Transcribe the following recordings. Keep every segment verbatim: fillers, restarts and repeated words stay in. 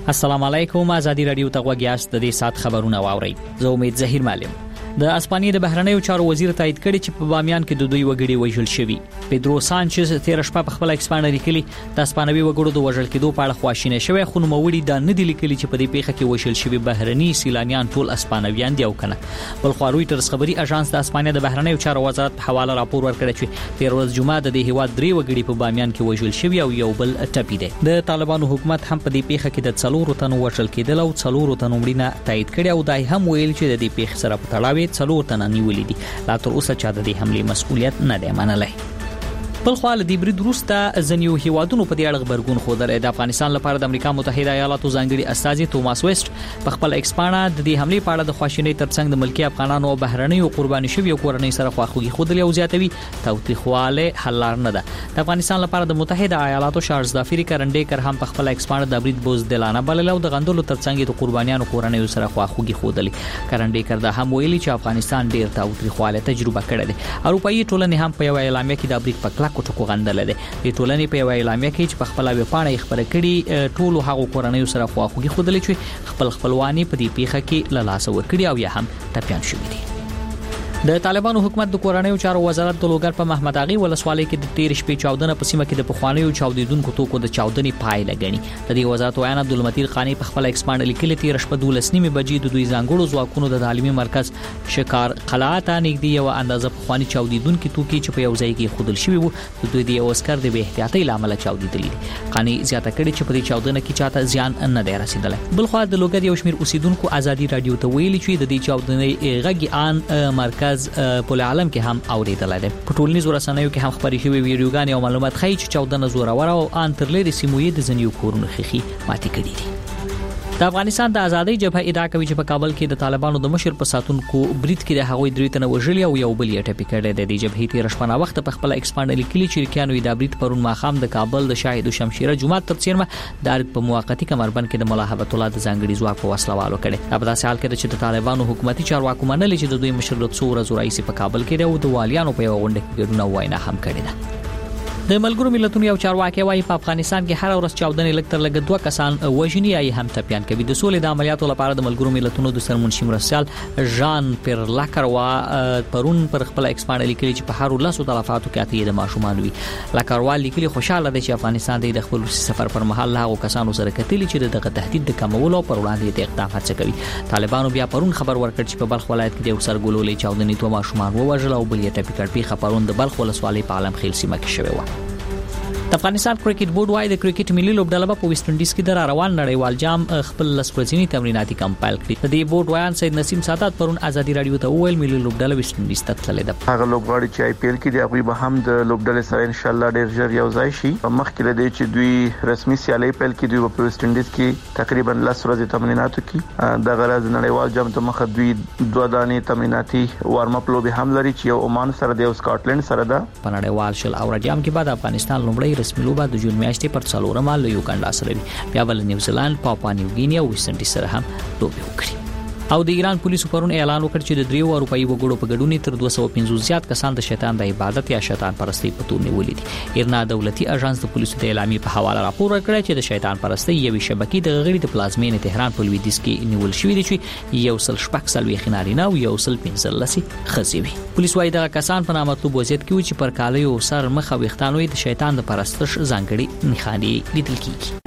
السلام علیکم. ازادي رادیو ته غوږ یاست. د دې سات خبرونه واورئ. زه امید زهیر معلم. د اسپانیې د بهرنیو چارو وزیر تایید کړي چې په بامیان کې د دوی وګړي وژل شوي. پیدرو سانچز تیر شپه په خپل ایکسپانډ لیکلي د اسپانوي وګړو د وژل کېدو په اړه خواشینه شوی، خو نو موړي دا نه دی لیکلي چې په دې پیښه کې وژل شوي بهرني سیلانیان ټول اسپانویان دي او کنه. بل خو رويټرز خبري اژانس د اسپانیا د بهرنیو چارو وزارت په حواله راپور ورکړی چې تیر ورځ جمعه د دې هیواد درې وګړي په بامیان کې وژل شوي او یو بل ټپي دي. د طالبانو حکومت هم په دې پیښه کې د څلورو تنو وژل کېدل او څلورو تنو مړینه تایید کړي او دای هم ویل چې د دې پیښې سره په تړاو څلور تنه ولیدي. لا تر اوسه چا د دې حمله مسؤلیت نه دی منلای. بل خو له دې برید وروسته ځنیو هیوادونو په دې اړه خبرګون خوده د افغانستان لپاره د امریکا متحده ایالاتو ځانګړي استاذ توماس ویسټ په خپل ایکسپانډ د دې حمله په اړه د خواشینۍ ترڅنګ د ملکی افغانانو او بهرنیو قرباني شویو کورنۍ سره خواخوږي خوده او زیاتوي توتیخواله حل لار نه ده. د افغانستان لپاره د متحده ایالاتو شارز دافری کرنډیکر هم په خپل ایکسپانډ د برید بوز دلانه بلل او د غندلو ترڅنګ د قربانیانو کورنۍ سره خواخوږي خودلی. کرنډیکر دا هم ویلي چې افغانستان ډیر توتیخواله تجربه کړې ده. اروپאי ټولنې هم په یو اعلامیه کې د برید په کلک ټکو غندل دي. د ټولنې په یو اعلامیه کې چې په خپل ویبپاڼه خبره کړي ټول هغه کورنۍ سره خواخوږي خودلی چې خپل خپلوانی په دې پیښه کې له لاس ورکړي او یا هم ټپيان شوي دي. د طالبانو حکومت د کورنیو چارو وزارت د لوګر په محمد اغي ولسوالۍ کې د تیر شپې چاودنه په سیمه کې د پخوانیو چاودیدونکو توکو د چاودنې پایله غني. د دې وزارت ویان عبدالمتین خانی په خپل ایکسپانډ لیکلي تیر شپه دولس نیمه بجې د دوی ځانګړو ځواکونو د تعلیمي مرکز شکار قلعه ته نږدې یو اندازه پخوانی چاودیدونکو توکي چې په یو ځای کې خودل شوی وو د دوی د اوسکر د به احتیاطي لامل چاودیدلې دي. خانی زیاته کړي چې په دې چاودنه کې چاته زیان نه دی رسیدلی. بل خو د لوګر یو شمیر اوسیدونکو ازادي رادیو ته ویلي چې د دې چاودنې غږی ان مرکز په عالم کې هم اوریدل دي. په ټولنیزو رسنیو کې هم خبري شوی ویډیوګان او معلومات ښیي چې چاودنه زوره او ان تر لري سیموي د ځنیو کورونو خخي ماتې کړي دي. د افغانستان د ازادۍ جبهه ادعا کوي چې په کابل کې د طالبانو د مشر په ساتونکو برید کې د هغوی درې تنه وژلي او یو بل یې ټپي کړی دی. د جبهې تیر شپه وخت په خپل ایکسپانډ لیکلي چې کیانو د برید پرون ماخام د کابل د شاهد شمشیره جمعه تر څیرمه د په موقتی کمربند کې د ملاحبت الله د ځانګړي ځواک په وسلوالو کړي. په داسې حال کې چې د طالبانو حکومتي چارواکو منلي چې د دوی مشر د څو ورځې رئیس په کابل کې او د والیانو په یو غونډه کې ګډون واینا هم کړی ده. د ملګرو ملتونو یو چارواکي وايي په افغانستان کې هر ورځ چاودنې لکتر لګ دوه کسان وژني یا هم ټپيان کوي. د سولې د عملیاتو لپاره د ملګرو ملتونو د سرمنشي مرسل ژان پیر لاکر وا پرون پر خپل ایکسپانډ لیکلي چې په هر لاسو تلفاتو کې اتي د ماشومان وي. لاکر وا لیکلي خوشاله دي چې افغانستان د خپل سفر پر مهال هغه کسانو سره کتلي چې دغه تهدید د کمولو پر وړاندې د اقدام هڅه کوي. طالبانو بیا پرون خبر ورکړ چې په بلخ ولایت کې د وسرګولولې چاودنې دوه ماشومان ووژل او بل یې ټپي کړ. په خبرون د بلخ ولسوالۍ په عالم خیل سیمه کې شوی و. د افغانستان کرکټ بورډ وايي د کرکټ ملي لوبډله په ویسټ انډیز کې د روان نړیوال جام خپل لسپرزینی تمریناتي کمپایل کړي. د دې بورډ وایان سید نسیم سادات پرون ازادي رادیو ته وویل ملي لوبډله ویسټ انډیز ته تللې ده. هغه لوبغاړي چې آی پی ایل کې دی هغه به هم د لوبډلې سره ان شاء الله ډیر ژر یو ځای شي. مخکې لدی چې دوی رسمي سیالي پیل کړي دوی په ویسټ انډیز کې تقریبا لس ورځې تمرینات کوي. د غرض نړیوال جام ته مخه دوی دوه دانې تمریناتي وارم اپ لوبي هم لري چې یو عمان سره دی او سکاټلند سره ده. په نړیوال شل اور جام کې بعد افغانستان لومړی رسمي لوبه د جون میاشتې پر څلورمه له یوګانډا سره وي. بیا ول نیوزیلند، پاپوا نیو ګینیا او ویسټ انډیز سره هم لوبي وکړي. او د ایران پولیسو پرون اعلان وکړ چې د دریو اروپאי وګړو په ګډون تر دوه سوه پنځوس زیات کسان د شیطان د عبادت یا شیطان پرستی په تور نیولې دي. ایرنا دولتي اژانس د پولیسو د اعلامیې په حواله راپور ورکړی چې د شیطان پرستی یوې شبکې د غړي د پلازمین تهران په لویدیځ کې نیول شوې دي چې یو سل شپږ سلوي خنارینه او یو سل پنځه لسي خزي وي. پولیس وايي دغه کسان په نامطلوب وضعیت کې و چې پر کالیو سر مخه وختانوي د شیطان د پرستش ځانګړي نښانې لیدل کیږي.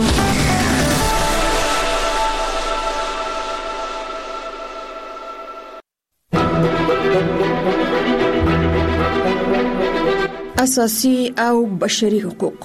اساسي او بشري حقوق.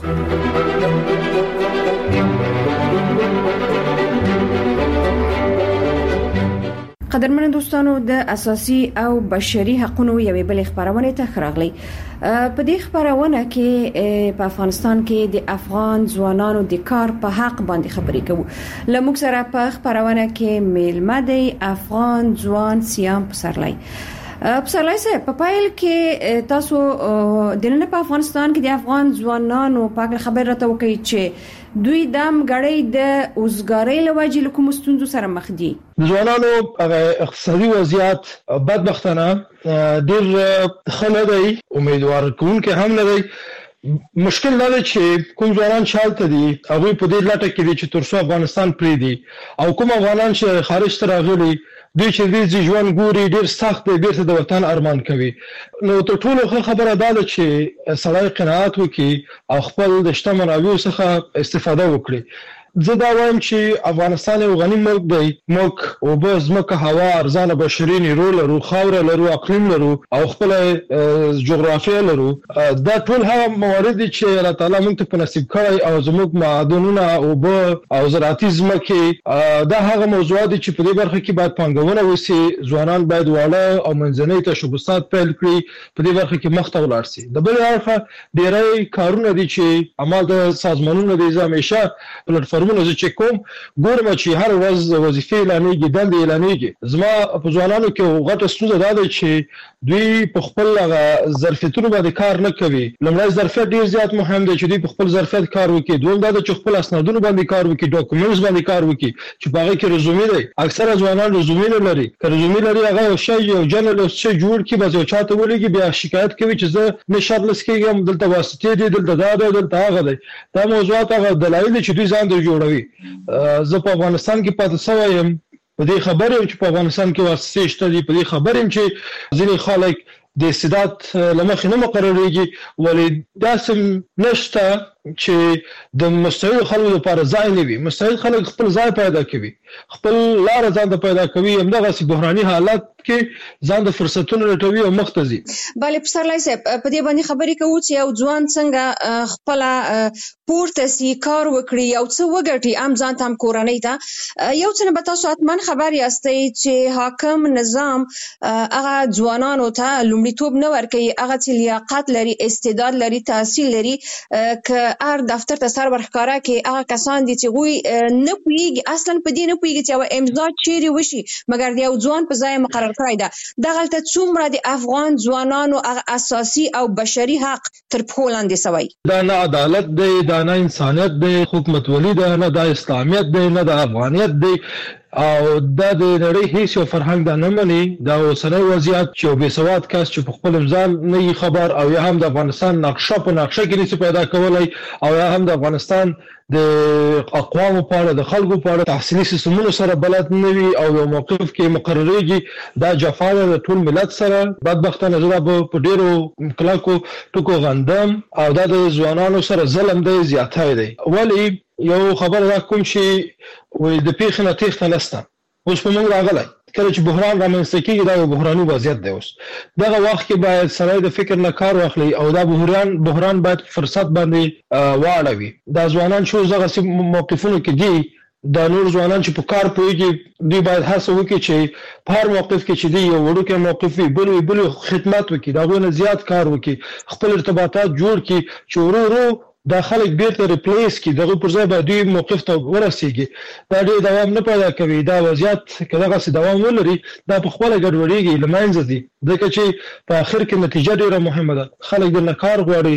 قدرمن دوستانو د اساسي او بشري حقوقو یوې بل خبرونه ته خراغلي. په دې خبرونه کې په افغانستان کې د افغان ځوانانو د کار په حق باندې خبرې کوو. لموږ سره په خبرونه کې میلمه دی افغان ځوان سیام پسرلی. پسرلی صاحب په پایل کې تاسو د نن په افغانستان کې د افغان ځوانانو په اړه خبر راته وکړئ چې دوی دام غړي د اوسګارۍ لوجې لکه مستوندو سره مخ دي. ځوانانو اقتصادي وضعیت بدبختانه ډېر ښه نه دی، امیدوار کوونکی هم نه دی. مشکل دا چې کوم ځوانان چالت دي هغه په دې لټه کې دي چې ترڅو افغانستان پری دي او کوم افغانان چې خارج ته راغلي دوی چې دې ژوند ګوري ډیر سخت دی بیرته د وطن ارمان کوي نو تر ټولو خبره دا ده چې سړی قناعت وکړي او خپل د شته منابعو څخه استفاده وکړي زه دا وایم چې افغانستان یو غنی ملک دی موږ او به زمکه هوا ارزانه بشري نیرو لرو خاور لرو اقلیم لرو او خپل جغرافیه لرو دا ټول هغه موارد چې الله تعالی موږ ته په نصیب کړی او زموږ معادنونه او به او زراعتي زمکه دا هغه موضوعات چې په دې برخه کې باید پانګونه وشي ځوانان باید واړه او منځنۍ تشبثات پیل کړي په دې برخه کې مخ ته ولاړ شي د بل اړخه ډېری کارونه دي چې عمل د سازمانونو د همیشه پلیټفارم زه چې کوم ګورم چې هر ورځ وظیفې اعلانېږي دندې اعلانېږي زما په ځوانانو کې غټه ستونزه دا ده چې دوی په خپل ظرفیتونو باندې کار نه کوي لومړی ظرفیت ډیر زیات مهم دی چې دوی په خپل ظرفیت کار وکړي دویم دا چې خپل اسنادونو باندې کار وکړي ډاکومنټس باندې کار وکړي چې په هغه کې رزومې دی اکثره ځوانان رزومې نه لري که رزومې لري هغه یو شی یو جنرال څه جوړ کړي بس یو چاته ولېږي بیا شکایت کوي چې زه نه شرلس کېږم دلته واسطې دي دلته دا دی دلته هغه دی دا موضوعات هغه دلایل چې دوی ځان در جوړوي زه په افغانستان کې پاتې شوی یم په دې خبره چې په افغانستان کې واسطې شته دي په دې خبره چې ځینې خلک د استعداد لمخې نه مقرریږي ولې داسې نشته چې د مستعد خلکو لپاره ځای نه وي مستعد خلک خپل ځای پیدا کوي خپل لار ځان ته پیدا کوي همدغه سي بحراني حالات کې ځان د فرصتونو لټوي او مختزي bale پسرلای صاحب په دې باندې خبرې کوو چې یو ځوان څنګه خپل پورته سي کار وکړي او څه وګټي ام ځان تام کورنۍ ته یو څه به تاسو اتمن خبر یاستئ چې حاکم نظام هغه ځوانانو ته لومړیتوب نه ورکوي هغه چې لیاقت لري استعداد لري تحصیل لري ک ار دفتر ته سر ورخکارا کې هغه کسان دي چې غوي نه پويږي اصلا په دې نه پويږي چې او امضا چیرې وشي مګر یو ځوان په ځای مقرر کړی دا د غلطه څومره د افغان ځوانانو اساسي او بشري حق تر پښو لاندې سوی دا نه عدالت دی دا نه انسانیت دی حکومت ولی دا نه د اسلامیت دی نه د افغانیت دی او دا د نړۍ هیڅ یو فرهنګ دا نه مني دا اوسنی وضعیت چې بې سواد کس چې په خپل ځان نه خبر او یا هم د افغانستان نقشه په نقشه کې نشي پیدا کولای او یا هم د افغانستان د اقوامو په اړه د خلکو په اړه تحصیلي سیستمونو سره بلد نه وي او یو موقف کې مقرریږي دا جفا د ټول ملت سره بدبختانه زړه په ډیرو کلاکو ټکو غندم او دا د ځوانانو سره ظلم دی زیاتای دی ولی یو خبر را کوم شي وې د پیښه نه تېښته نشته اوس په موږ راغلی کله چې بحران رامنځته کېږي دا یو بحراني وضعیت دی اوس دغه وخت کې باید سړی د فکر نه کار واخلي او دا بحران بحران باید فرصت باندې واړوي دا ځوانان چې دغه موقفونو کې دي دا نور ځوانان چې په کار پوهېږي دوی باید هڅه وکړي چې په هر موقف کې چې دی یو وړوکی موقف وي بل وي بل خدمت وکړي د هغوی نه زیات کار وکړي خپل ارتباطات جوړ کړي چې ورو ورو دا خلک بیرته ریپلیس کی دغه پر ځای باندې دوی موقف ته ورسیږي دا ډېر دوام نه پیدا کوي دا وضعیت که دغسې دوام ولري دا په خپله ګډوډېږي له منځه ځي ځکه چې په آخر کې نتیجه ډېره مهمه ده خلک درنه کار غواړي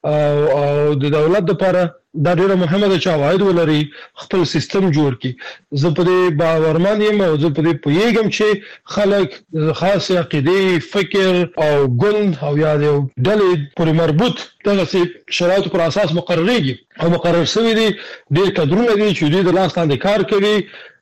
او د دولت دپاره دا ډیره مهمه ده چې عواید ولري خپل سیستم جوړ کړي زه په دې باورمن یم او زه په دې پوهیږم چې خلک خاص عقیدې فکر او ګوند او یا د ډلې پورې مربوط دغسې شرایطو پر اساس مقرریږي او مقرر شوي دي ډېر کدرونه دي چې دوی د لاس لاندې کار کوي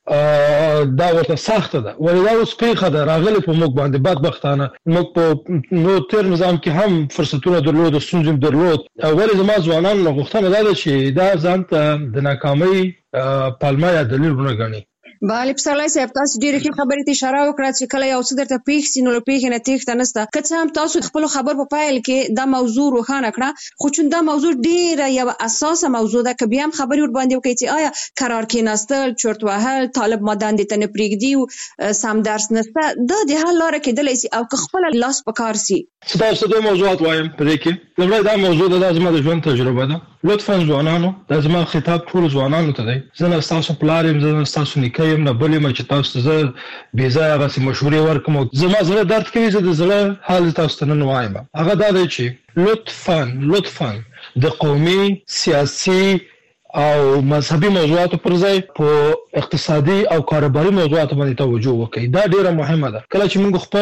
دا ورته سخته ده ولې دا اوس پیښه ده راغلې په موږ باندې بدبختانه موږ په نو تیر نظام کې هم فرصتونه درلود ستونزې درلود ولې زما ځوانان نه غوښتنه دا ده چې دا ځان ته د ناکامۍ پلمه یا دلیل ونه ګڼي bale پسرلای صاحب تاسو ډیره ښه خبرې ته اشاره وکړه چې کله یو څه درته پیښ سي نو له پیښې نه تېښته نشته که څه هم تاسو خپل خبر په پیل کې دا موضوع روښانه کړه خو چون دا موضوع ډیره یو اساسه موضوع ده که بیا هم خبرې ور باندې وکړئ چې آیا قرار کېناستل چرت وهل طالب ما دندې ته نه پرېږدي سم درس نشته دا د حل لاره کېدلی سي او که خپله لاس په کار سي ستاسو دوه موضوعات وایم په دې کې لومړی دا موضوع ده دا زما د ژوند تجربه ده لطفا ځوانانو دا زما خطاب ټول ځوانانو ته دی زه نه ستاسو پلار یم زه نه ستاسو نیکه یم نه بل یم چې تاسو ته زه بېځایه هغسې مشورې ورکړم او زما زړه درد کوي زه د زړه حال تاسو ته نن وایم هغه دا دی چې لطفا لطفا د قومي سیاسي او مذهبي موضوعاتو پر ځای په اقتصادي او کاروباري موضوعاتو باندې توجه وکړئ دا ډیره مهمه ده کله چې موږ خپل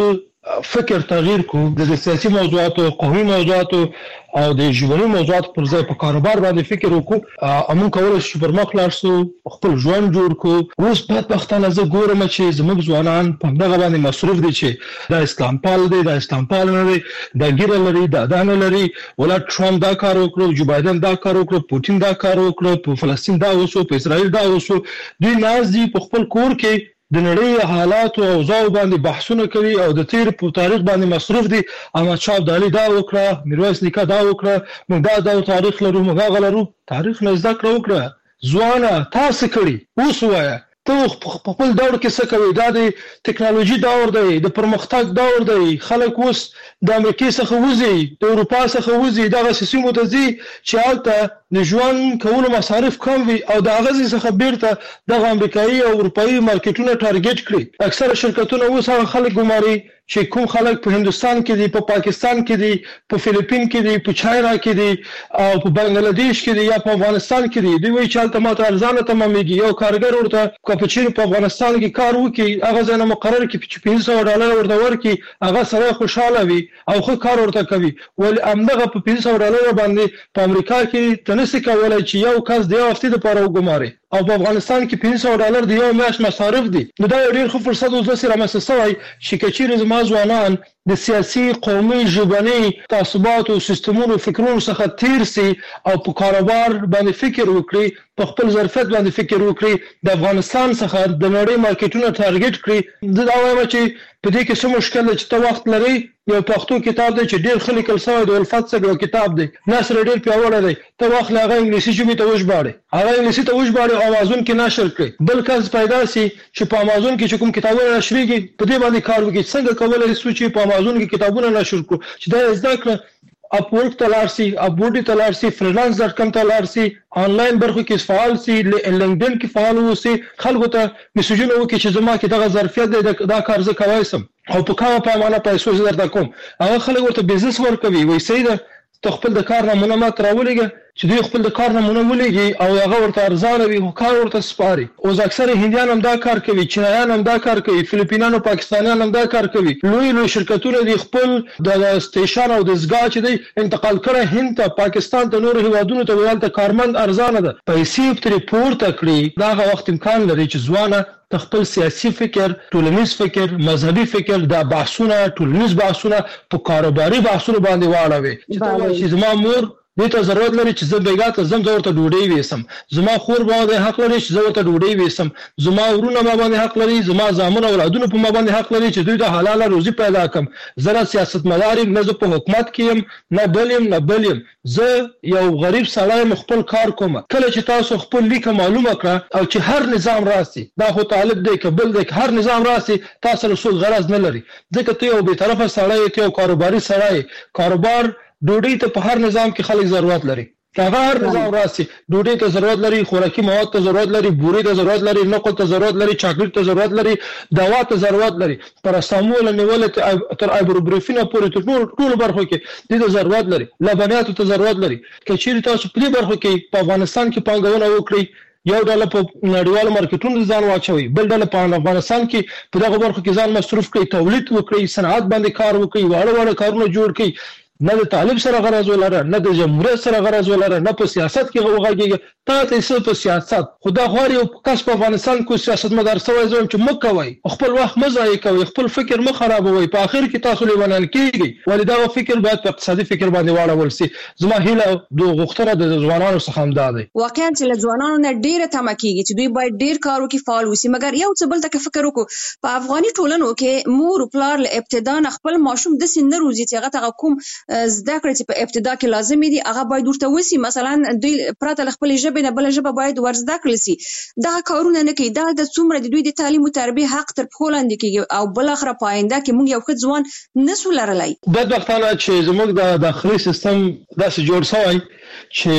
فکر تغییر کو د سیاسي موضوعاتو قومي موضوعاتو او د ژوندۍ موضوعاتو پر ځای په کاروبار باندې فکر وکړو امون کولای شو پر مخ لاړ شو خپل ژوند جوړ کو اوس په پښتانه زه ګورم چې زموږ ځوانان په دغه باندې مصروف دي چې د اسلام پال دي د اسلام پال نه دي د ګیر لري د دانه لري ولا ټرمپ دا کار وکړو جو بایدن دا کار وکړو پوتین دا کار وکړو په فلسطین دا وسو په اسرائیل دا وسو دوی ناز دي په خپل کور کې د نړۍ حالات او اوضاع باندې بحثونه کوي او د تیر په تاریخ باندې مصروف دي احمد شاه ابدالي دا وکړه میرویس نیکه دا وکړه موږ دا د تاریخ لرو موږ غلرو تاریخ نه زده کړو وکړه ځوانه تاسو کړی اوس وایي ته په خپل دور کې څه کوي دا د ټکنالوژي دور دی د پرمختګ دور دی خلک اوس د امریکا څخه وځي د اروپا څخه وځي دغه سیستم ته ځي چې حالت د ژوند کولو مصارف کم وي او د غزي څخه بیرته د امریکایي او اروپایي مارکیټونو ټارګټ کړي اکثره شرکتونه اوس هغه خلک ګماري چې کوم خلک په هندستان کې دي په پاکستان کې دي په فلیپین کې دي په چاینا کې دي او په بنگلاديش کې دي یا په افغانستان کې دي دوی وایي چې تمام ارزانه تمامېږي یو کارګر ورته کاپچینو په افغانستان کې کار وکړي هغه ځنه مقرر کې چې پنځه سوه ډالر ورته ورکړي هغه سره خوشاله وي او خو کار ورته کوي ول امدغه په پنځه سوه ډالر باندې په امریکا کې تنسي کولای چې یو کس د یو هفته لپاره وګماري او په افغانستان کې پنځه سوه ډالر د یو میاشت مصارف دي نو دا ډیر ښه فرصت اوس سره رامنځته شوی چې کچیر زما ځوانان د سیاسي قومي ژبني تعصبات او سیستمونو فکرونو څخه تیر سي او په کاروبار باندې فکر وکړي په خپل ظرفیت باندې فکر وکړي د افغانستان څخه د نړۍ مارکیټونو ټارګټ کړي دا وایم چې په دې کې څه مشکل دی چې ته وخت لري یو پښتو کتاب دی چې ډیر خلک کلسوي د الفت څخه کتاب دی نشر ډیر پیاوړی دی ته وخت لغه انګلیسي ژبه ته وژباړي هغه انګلیسي ته وژباړي او امازون کې نشر کړي بل کس پیدا سي چې په امازون کې چې کوم کتابونه نشريږي په دې باندې کار وکړي څنګه کولای شو چې په امازون کې کتابونه نشر کړو چې دا زده کړه اپورک تلارسي ابوډي تلارسي فریلانس ډاټ کام تلارسي آنلاین برخو کې فعال سي لینکډین کې فعال وسی خلکو ته میسجونه وکړي چې زما کې دغه ظرفیت دی دا کار زه کوي سم او په کومه پیمانه پیسې زه درته کوم هغه خلک ورته بزنس ورکوي وایي سیده ته خپل د کار نمونه مات راولېږه چې دوی خپل د کار نمونه ولېږي او هغه ورته ارزانه وي خو کار ورته سپاري اوس اکثره هندیان هم دا کار کوي چینایان هم دا کار کوي فلیپینان او پاکستانیان هم دا کار کوي لوی لوی شرکتونه دي خپل د سټیشن او د زګا چې دی انتقال کړه هند ته پاکستان ته نور هیوادونو ته ولته کارمند ارزانه ده پیسې ترې پورته کړي دا وخت امکان لري چې ځوانه خپل سیاسي فکر ټولنیز فکر مذهبي فکر دا بحثونه ټولنیز بحثونه په کاروباري بحثونه باندې واړوي چې زما مور دې ته ضرورت لري چې زه بیګا ته زم ضرورت ډوډۍ وېسم زما خور باندې حق لري چې ضرورت ډوډۍ وېسم زما ورونه باندې حق لري زما زامن اولادونه په ما باندې حق لري چې دوی د حلاله روزي پیدا کړم زه سیاستمدار نه زه په حکومت کې يم نه بلیم نه بلیم زه یو غریب سړی خپل کار کوم کله چې تاسو خپل لیک معلومه کړه او چې هر نظام راسي دا خو طالب دی کبل دی هر نظام راسي تاسو رسول غرض نه لري ځکه ته یو به طرفه سړی ته یو کاروباري سړی کاروبار ډوډۍ ته په هر نظام کې خلک ضرورت لري هغه هر نظام راسي ډوډۍ ته ضرورت لري خوراکي مواد ته ضرورت لري بوري ته ضرورت لري نقل ته ضرورت لري چاکلیټ ته ضرورت لري دوا ته ضرورت لري پرستامول نیول تر ایبروبروفین پورې ټول ټول برخو کې د ضرورت لري لبنیات ته ضرورت لري کچېری تاسو په دې برخو کې په افغانستان کې پانګونه وکړي یو ډول په نړیوالو مارکیټونو ځان واچوي بل ډول په افغانستان کې په دغه برخو کې ځان مصرف کړي تولید وکړي صنعت باندې کار وکړي واړه واړه کارونه جوړ کړي نه د طالب سره غرض ولره نه د جمهوریت سره غرض ولره نه په سیاست کې وغږیږي تا ته څه په سیاست خدا غواړي او کس په افغانستان کې سیاست مدار سوی زوم چې مخ کوي خپل وخت مزای کوي خپل فکر مخ خرابوي په اخر کې تاسو لیوانان کیږي ولې دا فکر باید په اقتصادي فکر باندې واړول سي زما هیله د غوښتنه د ځوانانو څخه هم ده واقعا چې له ځوانانو نه ډیره تمه کیږي چې دوی باید ډیر کار وکړي فعال وسی مګر یو څه بل ته فکر وکړو په افغاني ټولنو کې مور او پلار له ابتدا نه خپل ماشوم د سن روزي چې هغه ته کوم زده کړې په ابتدا کې لازمي دي هغه باید ورته وسی مثلا دوی پراته خپل ژبه نه بل ژبه باید ورزده کړل سي دا کارونه نه کوي دا د څومره د دوی د تعلیم او تربیه حق تر پخو لاندې کیږي او بل اخر پاینده کې موږ یو ښه ځوان نسو لرلای بدبختانه چې زموږ د داخلي سیستم داسې جوړ شوی چې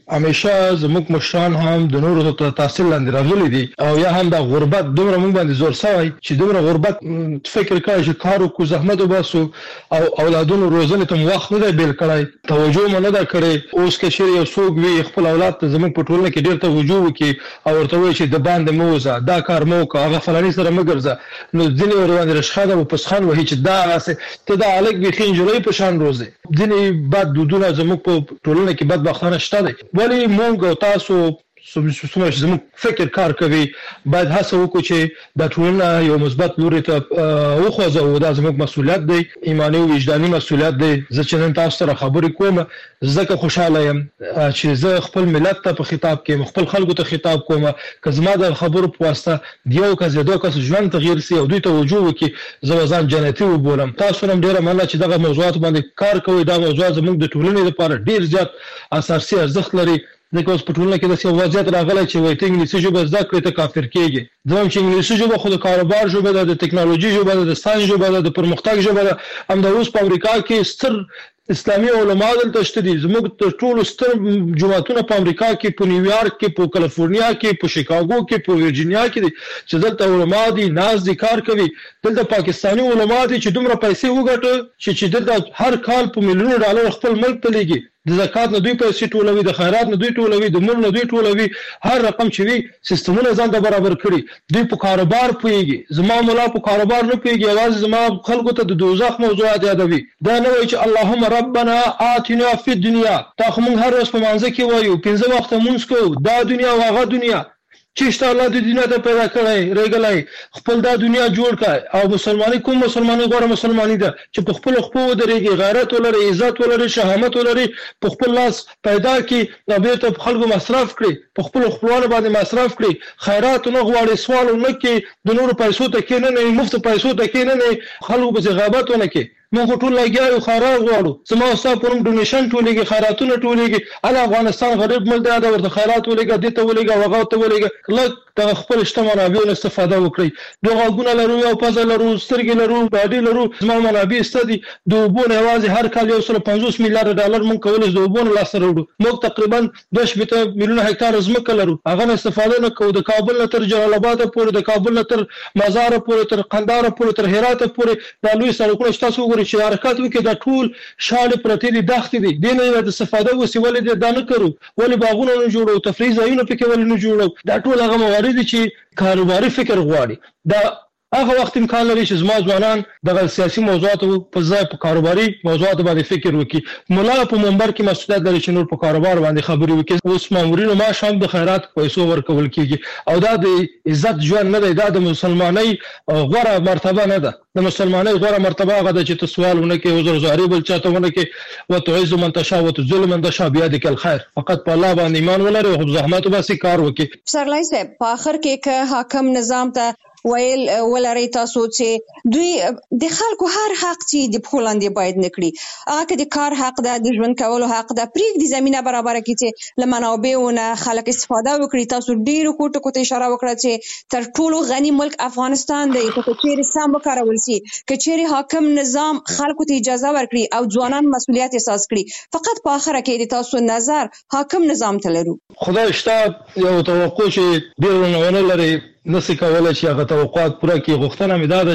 همیشه زموږ مشران هم د نورو ته تحصیل لاندې راغلي دي او یا هم د غربت دومره موږ باندې زور سوی چې دومره غربت فکر کوي چې کار وکړو زحمت وباسو او اولادونو روزنه ته وخت نه دی بیل کړی توجه مونږ نه دا کړی اوس کې شری یو څوک وی خپل اولاد ته زموږ په ټولنه کې ډیر توجه وکړي او ورته وایي چې د باندې موزه دا کار مو کوه هغه فلاني سره مګرځه نو ځینې ور باندې رشخاده او پسخان وایي چې دا ته دا الګ بخین جوړي په شان روزه ځینې بد دودونه زموږ په ټولنه کې بدبختانه شته دي ولی مونږ او تاسو سمه چې زموږ فکر کار کوي باید هڅه وکړو چې د ټولنه یو مثبت لوري ته وخوځو او دا زموږ مسؤلیت دی ایمانی او وجداني مسؤلیت دی زه چې نن تاسو سره خبرې کوم زه خوشاله یم چې زه خپل ملت ته په خطاب کې خپل خلکو ته خطاب کوم که زما د خبرو په واسطه دیو کس دوه کس ژوند تغییر سي او دوی ته وجوه وکړي زه ځان جنتي وبولم تاسو هم ډیره مننه چې دغه موضوعات باندې کار کوي دا موضوع زموږ د ټولنې لپاره ډیر زیات اساسي ارزښت لري ځکه اوس په ټولنه کې د څه وضعیت راغلی چې وایي ته انګلیسي ژبه زده کړې ته کافر کېږي زموږ چې انګلیسي ژبه خو د کاروبار ژبه ده د ټکنالوژي ژبه ده د ساینس ژبه ده د پرمختګ ژبه ده همدا اوس په امریکا کې ستر اسلامي علما دلته شته دي زموږ تر ټولو ستر جماعتونه په امریکا کې په نیویارک کې په کالیفورنیا کې په شیکاګو کې په ورجینیا کې دي چې دلته علما دي ناز دي کار کوي دلته پاکستاني علما دي چې دومره پیسې وګټي چې دلته هر کال په میلیونونو ډالر خپل ملک ته لګي د زکات نه دوی پیسې ټولوي د خیرات نه دوی ټولوي د مور نه دوی ټولوي هر رقم چې وي سیستمونه ځان ته برابر کړي دوی په کاروبار پويږي زما مولا په کاروبار نه پويږي اواز زما خلکو ته د دوزخ موضوعات یادوي دا نه وایي چې اللهم ربنا آتنا فی الدنيا تا خو موږ هر ورځ په مانځ کې وایو پنځه وخت مونږ کوو دا دنیا او هغه دنیا چې شته الله د دنیا ته پیدا کړی رېګلای خپل دا دنیا جوړ کړي او مسلمانۍ کوم مسلمانۍ غوړه مسلمانۍ ده چې په خپل خپل درېږي غیرت ولري عزت ولري شهامت ولري په خپل لاس پیدا کړي او به ته خلکو مصرف کړي په خپل خپلوان باندې مصرف کړي خیرات نه غواړي سوال نه کوي د نورو پیسو ته کې نه نه مفت پیسو ته کې نه نه خلکو په غیبت ونه کوي موږ ټول لګیاو خیرات غواړو سما اوسه پرم ډونیشن ټولېږي خیراتونه ټولېږي ال افغانستان غریب ملک دی دا ورته خیرات ولېږي د ته ولېږي وغه ته ولېږي لکه د خپل شتمن منابعو استفاده وکړي دوه غوونه لرو او پزه لرو سترګې لرو باډي لرو زما منابع ستدي د وبونه یوازې هر کال یو سل پنځوس میلیارډ ډالر مونږ کولای د وبونه لاس وروړو موږ تقریبا دوه شپږ میلیونه هکتار ځمکه لرو هغه استفاده نه کوو د کابل تر جلال آباد پورې د کابل تر مزار پورې تر قندهار پورې تر هرات پورې د لوی سړکونو شتاسو وګورئ چې حرکت وکړي د ټول شاړې پرتې دي دښتې دي دینه د استفاده وسیله دي دا نه کړو ولې باغونه نه جوړو تفریح ځایونه پکې ولې نه جوړو دا ټول هغه موارد چې کاروباري فکر غواړي دا هغه وخت امکان لري چې زما ځوانان د سیاسي موضوعاتو په ځای په کاروباري موضوعاتو باندې فکر وکړي مولا په منبر کې مسؤلیت لري چې نور په کاروبار باندې خبرې وکړي اوس مامورینو ما شام د خیرات پیسو ورکول کیږي او دا د عزت ژوند نه دی دا د مسلمانۍ غوړه مرتبه نه ده د مسلمانۍ غوړه مرتبه هغه د چې تسوالونه کې وزر زاري بل چاته ونه کې وتعز من تشاء وتذل من تشاء بيدك الخير فقط په الله باندې ایمان ولري او زحمت وباسي کار وکړي سرلای صاحب په اخر کې که حاکم نظام ته ویل ولري تاسو چې دوی د خلکو هر حق چې د پولاندې باید نکړي هغه کې د کار حق ده د ژوند کولو حق ده پریک د زمينه برابر کړي چې لمنابعونه خلک استفاده وکړي تاسو ډیرو کوټو کوته اشاره وکړه چې تر ټولو غني ملک افغانستان دی په چیرې سم وکړول شي کچېری حاکم نظام خلکو ته اجازه ورکړي او ځوانان مسولیت احساس کړي فقط په اخر کې د تاسو نظر حاکم نظام ته لرو خدای شته یو توقع چې ډیرونه ونه لري نسي کولای چې هغه توقعات پوره کړي غوښتنه مې دا ده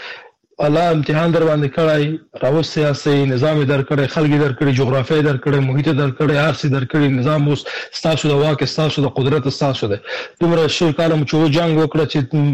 چې الله امتحان در باندې کړای راوس سیاسي نظام در کړی خلګي در کړی جغرافي در کړی محیط در کړی هرڅه در کړی نظام اوس ستاسو د واک ستاسو د قدرت ستاسو ده دومره شل کالم چې جنگ وکړه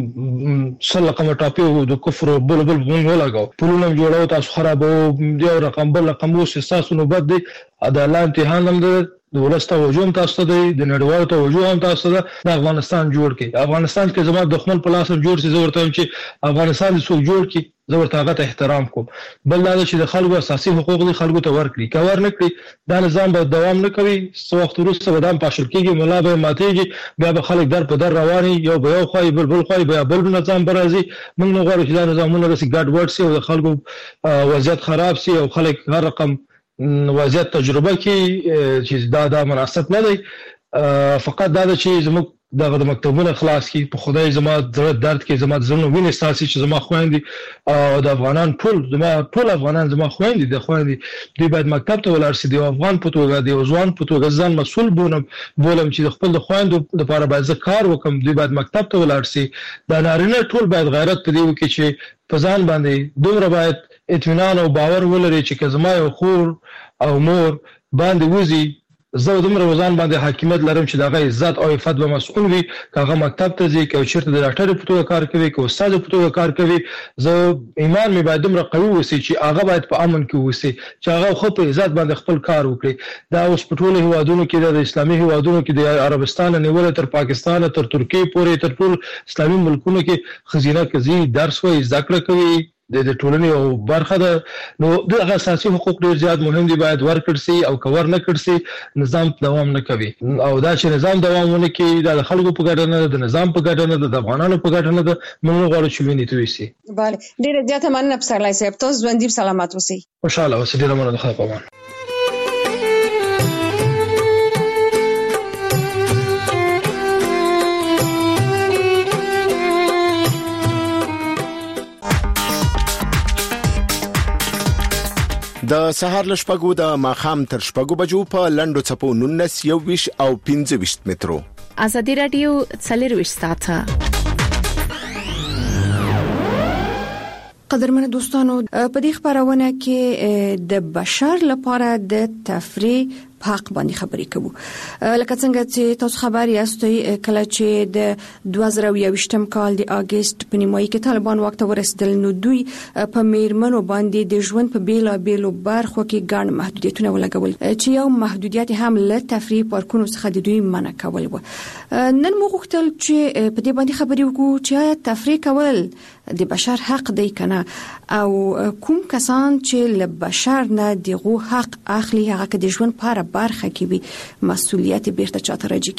چې سل رقم ټاپي د کفر بل بل مونږ ولاګو پلونه جوړاو تاسو خرابو یو رقم بل رقم اوس ستاسو نو بد دی د الله امتحان هم ده د ولسته وجوم تاسو ته د نړیوالو ته وجوم تاسو ته د افغانستان جوړ کړي افغانستان کې زموږ دښمن په لاس جوړ شي زه ورته چې افغانستان څوک جوړ کړي زه ورته هغه ته احترام کوم بل دا چې د خلکو اساسي حقوق دي خلکو ته ورکړي که ور نه کړي دا نظام به دوام نه کوي څو وخت وروسته به دا پاشل کېږي ملا به ماتېږي بیا به خلک در په در رواني یو به یو خوای بل بل خوای بیا بل نظام برازي موږ نه غواړو چې دا نظامونه رسي ګډ وډ سي او د خلکو وضعیت خراب سي او خلک هر رقم وضعیت تجربه کې چې دا دا مناسب نه دی فقط دا چې زموږ دغه د مکتبونو خلاص کی په خدای زما درد کې زما زړه ویني ساسي چې زما خويندې او د افغانان ټول زما ټول افغانان زما خويندې د خويندې دوی باید مکتب ته ولاړ شي د افغان په توګه د ځوان په توګه ځان مسؤل بولم بولم چې خپل د خويندو لپاره باید کار وکم دوی باید مکتب ته ولاړ شي د نارینه ټول باید غیرت په دی وکړي چې په ځان باندې دومره باید اطمینان او باور ولري چې زما یو خور او مور باندې وزي زه دومره وزن باندې حاکمیت لرم چې دغه عزت او عفت به مسؤل وي کاغه مکتب ته ځي چې چیرته د ډاکټر په توګه کار کوي که استاد په توګه کار کوي زه ایمان می باید دومره قوي وسی چې هغه باید په امن کې وسی چې هغه خو په عزت باندې خپل کار وکړي دا اوس په ټولو هیوادونو کې د اسلامي هیوادونو کې د عربستان نیول تر پاکستان تر ترکیه پورې تر ټول اسلامي ملکونو کې خزینه کوي درس وایي ذکر کوي د ټولنې او برخه ده نو د اساسي حقوق ډیر زیات مهم دي باید ورکړ سي او کور نه کړ سي نظام دوام نه کوي او دا چې نظام دوام ونه کوي د خلکو په ګټه نه د نظام په ګټه نه د افغانانو په ګټه نه ده موږ غواړو چې ویني توي سي bale ډیر زیات مننه پسرلای صاحب تاسو ژوندۍ سلامات اوسئ خوشاله اوسئ ډیر مننه خو په د سهار لشپګو د ماخام تر شپګو بجو په لندو چپو نونس یو ویش او پنځه ویش مترو ازادي رادیو څلور ساعته قدرمن دوستانو په دې خبرونه کې د بشر لپاره د تفریح په حق باندې خبرې کوو لکه څنګه چې تاسو خبر یاستئ کله چې د دوه زره یوویشتم کال د اگست په نیمایي کې طالبان وخت ورسېدل نو دوی په میرمنو باندې د ژوند په بیلا بیلو برخو کې ګڼ محدودیتونه ولګول چې یو محدودیت هم له تفریح پارکونو څخه د دوی منع کول و نن موږ غوښتل چې په دې باندې خبرې وکړو چې تفریح کول د بشر حق دی کنه او کوم کسان چې له بشر نه دغه حق اخلي هغه د ژوند لپاره برخه کې وي مسؤلیت بیرته چاته راځي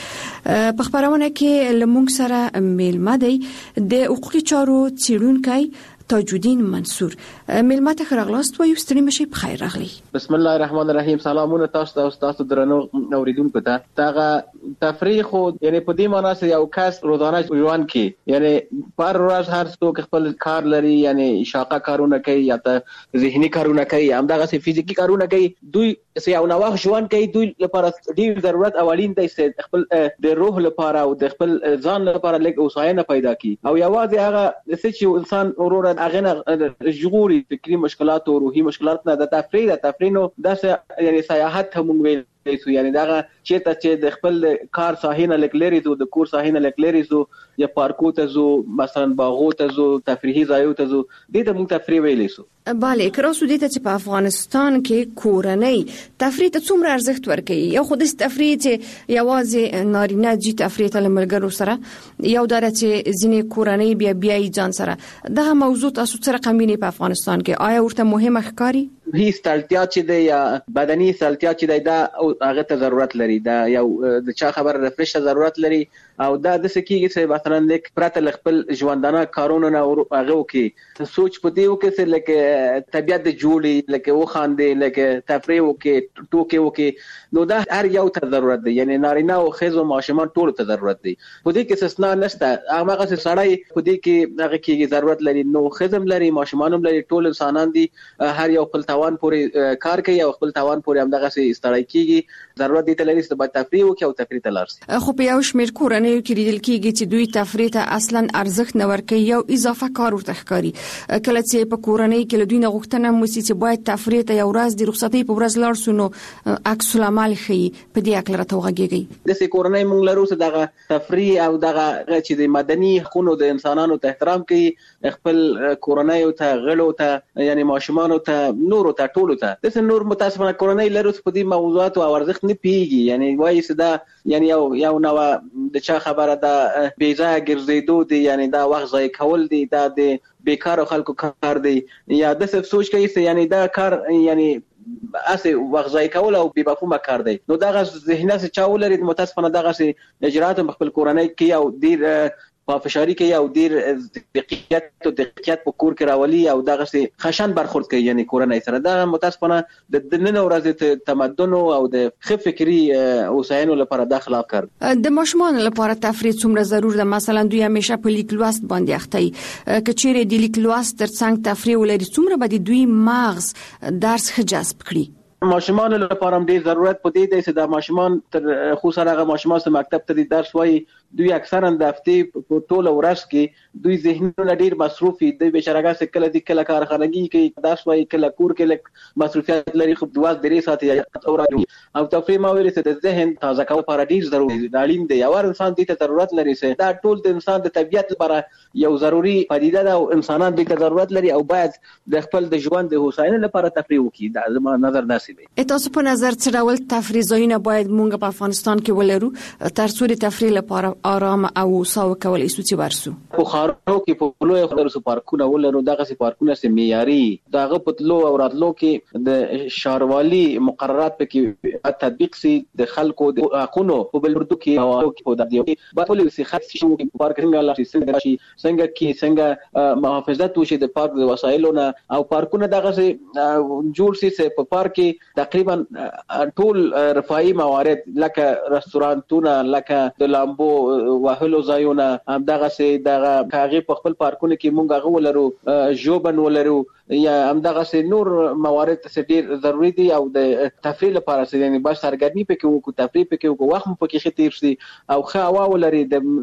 کیږي په خبرونه کې لمونږ سره میلمه دی د حقوقي چارو څیړونکی تاجودین منصور میلمه ته خراغلاست و یو ستړي مشي په خیر راغلی بسم الله الرحمن الرحیم سلامونه تاسو ته تاسو درنو اوریدونکو ته تاغه تفریح خو یعنی په دې معنی چې یو کس روزانه ژوند کې یعنی پر ورځ هر څوک خپل کار لري یعنی شاقه کارونه کوي یا ته ذهني کارونه کوي همدغه سي فزیکی کارونه کوي دوی چې یو نوښت ژوند کوي دوی لپاره ډیر ضرورت اولین دی چې خپل د روح لپاره او د خپل ځان لپاره لږ اوساینه پیدا کړي او یوازې هغه چې انسان اورور اغه جغوري فکری مشکلات او روحي مشکلات نه د تفریح د تفریح نو د یعنی سیاحت هم ویل یعنی دا چې ته چې د خپل کار ساحینه لکلری زو د کور ساحینه لکلری زو یا پارکو ته زو مثلا باغو ته زو تفریحي ځایو ته زو د دې موږ تفریح ویلې سو bale کراسو دې ته چې په افغانستان کې کورنۍ تفریح ته څومره ارزښت ورکوي یو خو د تفریح چې یوازې نارینه جی تفریح ته لملګرو سره یو دره چې ځینې کورنۍ بیا بیا ځان سره دا موضوع تاسو سره قمینه په افغانستان کې آیا ورته مهمه ښکاری هیڅ تلتیا چې دی یا بدني تلتیا چې دی دا هغه ته ضرورت لري دا یو د چا خبر رفرش ضرورت لري او دا د سکیږي چې مثلا لیک پرته خپل ژوندانه کارونه نه هغه وکي سوچ پدې وکي چې لکه طبيعت د جوړي لکه وخاندې لکه تفریح وکي ټوکي وکي نو دا هر یو ته ضرورت دی یعنی نارینه او خزو ماشومان ټول ته ضرورت دی پدې کې استثناء نشته هغه څه سړی پدې کې هغه کې ضرورت لري نو خزم لري ماشومان لري ټول انسانان دي هر یو خپل توان پورې کار کوي او خپل توان پورې همدغه سي استړی کیږي ضرورت دي ته لري چې د تفریح وکي او تفریح ته لارسي خو په یو شمېر کورنۍ کې لیدل کیږي چې دوی تفریح ته اصلا ارزښت نه ورکوي یو اضافه کار ورته ښکاري کله چې په کورنۍ کې دوی نه غوښتنه موسی چې باید تفریح ته یو ورځ د رخصتۍ په ورځ لاړ شو نو عکس العمل خي په دې اکل راته وغږیږي د سې کورنۍ مونږ لرو چې دغه تفریح او دغه چې د مدني حقوقو د انسانانو ته احترام کوي خپل کورنۍ او ته غلو ته یعنی ماشومان ته نور ته ټول ته د نور متاسفانه کورنۍ لرو په دې موضوعات او ارزښت نه پیږي یعنی وایي چې دا یعنی یو یو نو د چا خبره دا بیځای ګرځېدو دي یعنی دا وخت ضایع کول دي دا د بیکاره خلکو کار دی یا د څه سوچ کوي چې یعنی دا کار یعنی اسه وخت ضایع کول او بې مفهومه کار دی نو دا ذهنه چې چاول لري متاسفانه دغه اجرات خپل کورنۍ کې او ډیر پافشاری کوي او ډیر دقیقیت او دقیقیت په کور کې راولي او دغه سي خشن برخورد کوي یعنی کورنۍ سره. دا متاسفانه د نن ورځې تمدن او د خف فکری اوساینو لپاره د خلاف کار. د ماشومان لپاره تفریح څومره ضرور ده؟ مثلا دوی همیشه په لیک لوست باندې اخته وي، کچېره د لیک لوست ترڅنګ تفریح ولري څومره به دوی مغز درس ښه جذب کړي؟ ماشومان لپاره هم ډیر ضرورت پدې دی چې د ماشومان تر خصوصا هغه ماشومان چې مکتب ته درس وایي دوی اکثرا د هفتې په ټوله ورځ کې دوی ذهنونه ډیر مصروف دي. د بشرګه څخه کله د کله کارخانګي کې درس وایي، کله کور کې لک مصروفیت لري، خو دوه درې ساعت او او تفریح ما ویل چې د ذهن تازه کول لپاره ډیر ضروري دی. اړین دی یو انسان دې ته ضرورت لري چې دا ټول د انسان د طبيعت لپاره یو ضروري پدیده ده او انسانان دې ته ضرورت لري او باید د خپل د ژوند د هوساینې لپاره تفریح وکړي. دا زما نظر داسې دی. تاسو په نظر څه ډول تفریح ځایونه باید مونږ په افغانستان کې ولرو ترڅو د تفریح لپاره آرام او ساو کولای شو چې ورسو؟ په خارو کې په لوی خدای پارکونه ولرو، دغه سي پارکونه سي معیاري، دغه پتلو او راتلو کې د شاروالي مقررات پکې تطبیق سي، د خلکو د حقونو په بلوردو کې او په دغه په ټول سي خاص شي پارکینګ الله سي څنګه کې څنګه محافظت وشي د پارک د وسایلونو او پارکونه دغه سي جوړ سي په پارک کې تقریبا ټول رفاهي موارد لکه رستورانتونه، لکه د لامبو وهلو ځایونه، هم دغه سي دغه کاغي په خپل پارکونه کې مونږ غو ولرو، جوبن ولرو یا هم دغه سي نور موارد چې ډیر ضروری دي او د تفریح لپاره چې یعنی باید سرګرمي پکې وکړو، تفریح پکې وکړو، وخت پکې خطیر شي او ښه هوا ولري.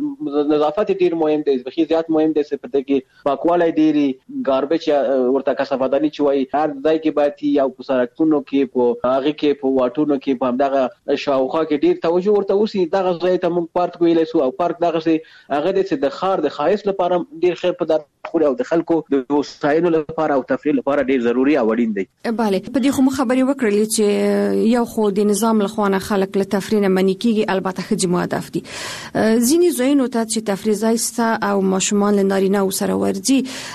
د نظافت ډیر مهم دی، بخي زیات مهم دی چې په دې کې پاکوالی ډیری ګاربیج ورته کثافاتداني چوي هر ځای کې باید یو په سړکونو کې په هغه کې په واټونو کې په دغه شاوخوا کې ډیر توجه ورته وسی. دغه ځای ته موږ پارک ویلای شو او پارک دغه سي هغه د خار د خایس لپاره ډیر خیر په دغه خوري او د خلکو د وسایلو لپاره او تفریح لپاره ډیر ضروری او اړین دی. bale په دې خو خبري وکړلې چې یو خو د نظام لخوانه خلک له تفریح نه منی کیږي، البته خجمه هدف دي. ځینې زوینو ته چې تفریح ځایسته او ماشومان له نارینه سره ورځي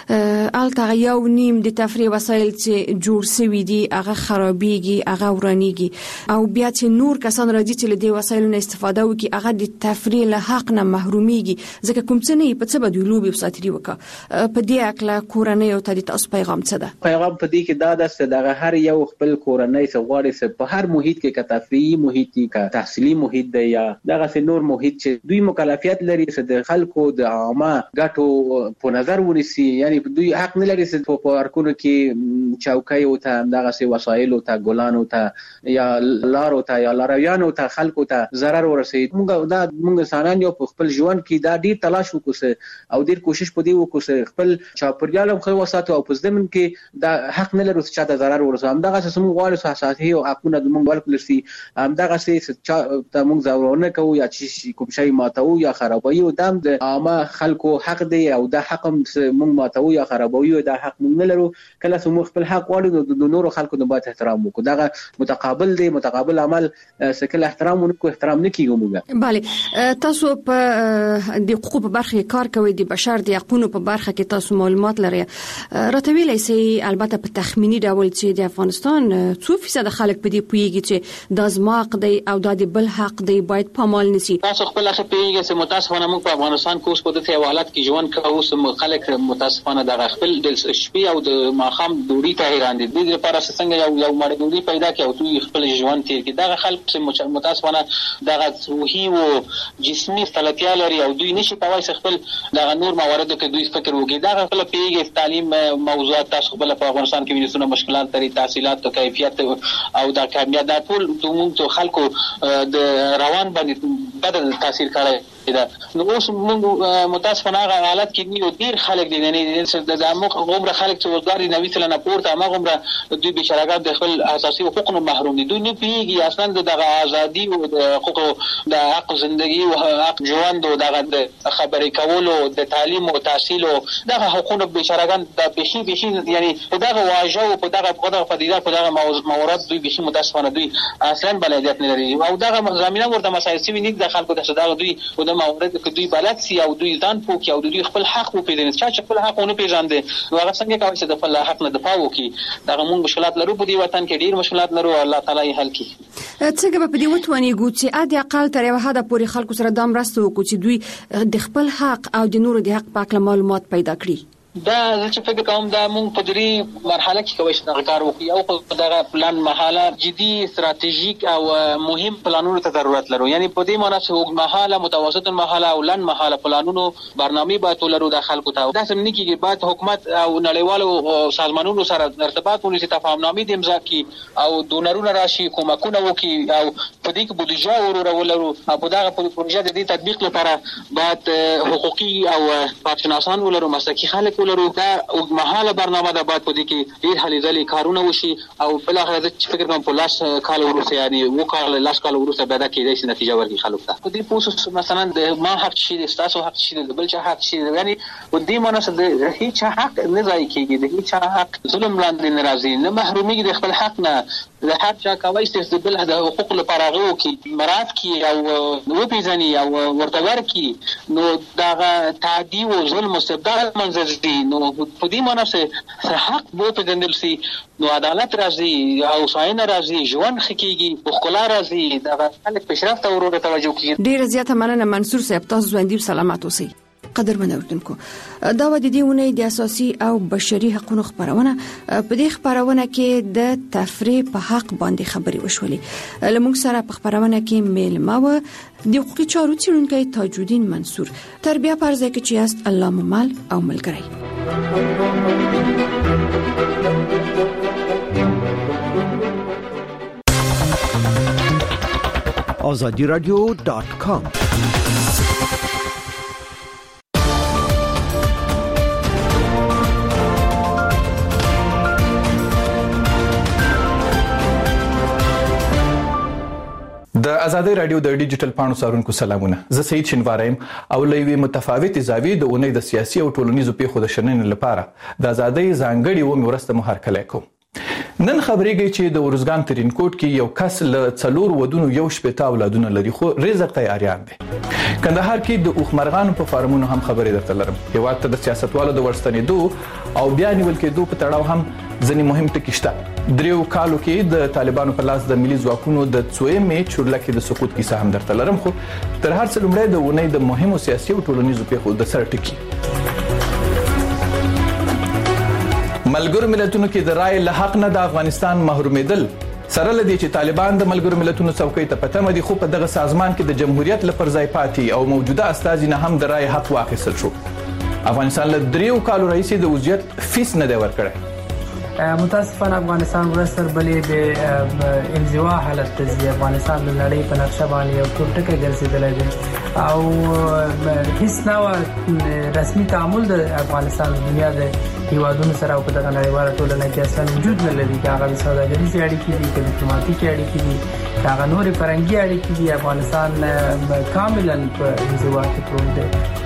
الته یو نیم د تفریح وسایل چې جوړ سوي دي هغه خرابيږي، هغه ورانيږي او بیا چې نور کسان راځي چې له دې وسایلو نه استفاده وکړي هغه د تفریح له حق نه محروميږي. ځکه کوم څه نه په څه بده لوبي وساتري وکړه. په دې اکلا کورنۍ او ته د تاسو پیغام څه ده؟ پیغام په دې کې دا ده چې دغه هر یو خپل کورنۍ څخه غواړي چې په هر محیط کې کا تفریحي محیط کې کا تحصیلي محیط دی یا دغه څه نور محیط چې دوی مکلفیت لري چې د خلکو د عامه ګټو په نظر ونیسي. یعنی دوی حق نه لري چې په پارکونو کې چوکۍ او ته دغه څه وسایل او ته ګلان او ته یا لار او ته یا لارویان او ته خلکو ته zarar ورسي. موږ دا موږ انسانان یو په خپل ژوند کې دا ډیر تلاش وکړو او ډیر کوشش پدې وکړو خپل چاپریال هم خو وساتو او په ځمن کې دا حق نه لرو چې چاته zarar ورسو. هم دغه څه موږ غواړو اساسي او حقونه د موږ ورکړل شي. هم دغه څه چې موږ ضرورونه کوو یا چې کوم شی ماتو یا خرابوي او دم د عامه خلکو حق دی او دا حق موږ ماتو یا خرابوي او دا حق موږ نه لرو. کله چې موږ خپل حق غواړو د نورو خلکو نه باید احترام وکړو. دغه متقابل دی، متقابل عمل سکه احترام ونکو احترام نه کیږي موږ. bale تاسو په د حقوقو په برخه کار کوي، د بشر د حقوقو په برخه کې تاسو معلومات لري. راته ویلای سي البته په تخمینی ډول چې د افغانستان څو فیصد خلک په دې پویږي چې د ازما حق دی او د بل حق دی باید پامال نشي. تاسو خپل څه پیږي چې متاسفانه موږ په افغانستان کې اوس په دې حوالات کې ژوند کوو چې خلک متاسفانه د خپل د شپې او د ماخام دوړي ته حیران دي. د دې لپاره څنګه یو یو مړ دوړي پیدا کړي او دوی خپل ژوند تیر کړي. دا خلک چې متاسفانه د روحي او جسمي ستړیا لري او دوی نشي کولای خپل د نور مواردو کې دوی فکر وکړي. دا خپل پیږي تعلیم موضوعات تاسو خپل په افغانستان کې وینئ مشکلات لري، تحصیلات او کیفیت او د کامیابی د ټول دومره خلکو د روان باندې بدل تاثیر کوي. نو اوس موږ متاسفانه هغه حالت کې نیو ډیر خلک دي نه د دماغ عمر خلک چې وزګاری نوي سره نه پورته هغه عمر دوی بشراګات د خپل اساسي حقوقو محروم دي. دوی نه پیږي اصلا د ازادي او د حقوقو د حق ژوندۍ او حق ژوند او د خبرې کولو د تعلیم او تحصیل او د حقوقو بشراګان د بشي بشي یعنی په دغه واجو په دغه په دغه فضیلت په دغه موارد دوی بشي متاسفانه دوی اصلا بلدیت نه لري او دغه زمينه ورته مسایل سوي نه د خلکو د صداقت دوی او د مورد کې دوی بلد سي او دوی ځان پوکي او دوی خپل حق وپیژني چې خپل حق ونه پیژاندي نو هغه څنګه کوي چې د خپل حق نه دفاع وکړي دا موږ مشکلات لرو په دې وطن کې ډیر مشکلات لرو الله تعالی یې حل کړي. څنګه په دې وتواني ګوت چې اده اقل تر یو حد پورې خلکو سره د مرسته وکړي چې دوی د خپل حق او د نورو د حق په اړه معلومات پیدا کړي. دا چې فکر کوم دا موږ په دې مرحله کې کوي چې کار وکړي او په دغه پلان مرحله جدي استراتیژیک او مهم پلانونو ته ضرورت لرو یعنی په دې معنی چې وګ مرحله متوسط مرحله او لن مرحله پلانونو برنامه باید ولرو د خلکو ته دا سم نه کیږي بعد حکومت او نړیوالو سازمانونو سره ارتباط ونیسي تفاهمنامه د امضا کی او دونرونه راشي کومکونه وکړي او په دې کې بودیجه ورو ولرو او په دغه پروژه د تطبیق لپاره باید حقوقي او کارشناسان ولرو مسلکي خلک لرو دا اوږدمهاله برنامه ده باید په دې کې ډېر هلې ځلې کارونه وشي او بالاخره زه چې فکر کوم په لاس کال وروسته یعنی اووه کال لاس کال وروسته بیا دا کېدای شي نتیجه ورکړي خلکو ته په دې پوه مثلا د ما حق شي د ستاسو حق شي د بل چا حق شي یعنی په دې معنی چې د هیڅ حق نه ځای کېږي د هیڅ حق ظلم لاندې نه راځي نه محرومیږي د خپل حق نه د حق چا کوي چې د بل د حقوق لپاره غو کې مراد کې او وپیژني او ورته ورکړي نو دا تعدی او ظلم مستبدل منځ نو په دې معنی چې حق به پیژندل شي نو عدالت راځي او ساين راځي ژوند خکېږي بخلا راځي د خلک پیشرفت او ورو توجه کوي. ډیر زیاته مننه منصور صاحب تاسو ژوندۍ سلامات اوسئ. قدرمن اوردونکو دا و د دې ونې د اساسي او بشري حقوقو خبرونه په دې خبرونه کې د تفریح په حق باندې خبري وشولې لمونږ سره په خبرونه کې میلمه و د حقوقي چارو څیړونکو تاجالدین منصور تربیه پرځه کې چې است الله ممال او ملګری. آزادی رادیو دات کام د ازادي رادیو د ډیجیټل پاڼو سارونکو سلامونه زه سید شنوارم او لوی متفاوت زاویې د اونۍ د سیاسي او ټولنیزو پیښو د شننې لپاره د ازادي ځانګړي و مرسته مهار کړی کوم. نن خبرېږي چې د ورزګان ترینکوټ کې یو کس له څلور ودونو یو شپېته اولادونه لري خو رزق تیاریان دي. کندهار کې د اوخمرغانو په فارمونو هم خبرې درته لرم. هیواد ته د سیاستوالو د ورستنېدو او بیا نیول کېدو په تړاو هم ځینې مهم ټکي شته. دریو کالو کې د طالبانو په لاس د ملي ځواکونو د څوېمې چورلکې د سقوط کیسه هم درته لرم خو تر هر څه لومړی د اونۍ د مهمو سیاسي او ټولنیزو پیښو د سر ټکي. ملګرو ملتونو کې د رای له حق نه د افغانستان محرومېدل سره لدی چې طالبان د ملګرو ملتونو څوکۍ ته پته مدي خو په دغه سازمان کې د جمهوریت لپاره ځای پاتې او موجوده استازي نه هم د رای حق واخیستل شو. افغانستان له دریو کالو راهیسې د وضعیت فیس نه دی ورکړی. متاسفانه افغانستان ورسره بلې د انزوا حالت ته ځي. افغانستان د نړۍ په نقشه باندې یو ټول ټکی ګرځېدلی دی او هیڅ نوع رسمي تعامل د افغانستان د دنیا د هیوادونو سره او په دغه نړیواله ټولنه کې اصلا وجود نه لري. که هغه سوداګریزې اړیکې دي که ډیپلوماټیکې اړیکې دي که هغه نورې فرهنګي اړیکې دي افغانستان کاملا په انزوا کې پروت دی.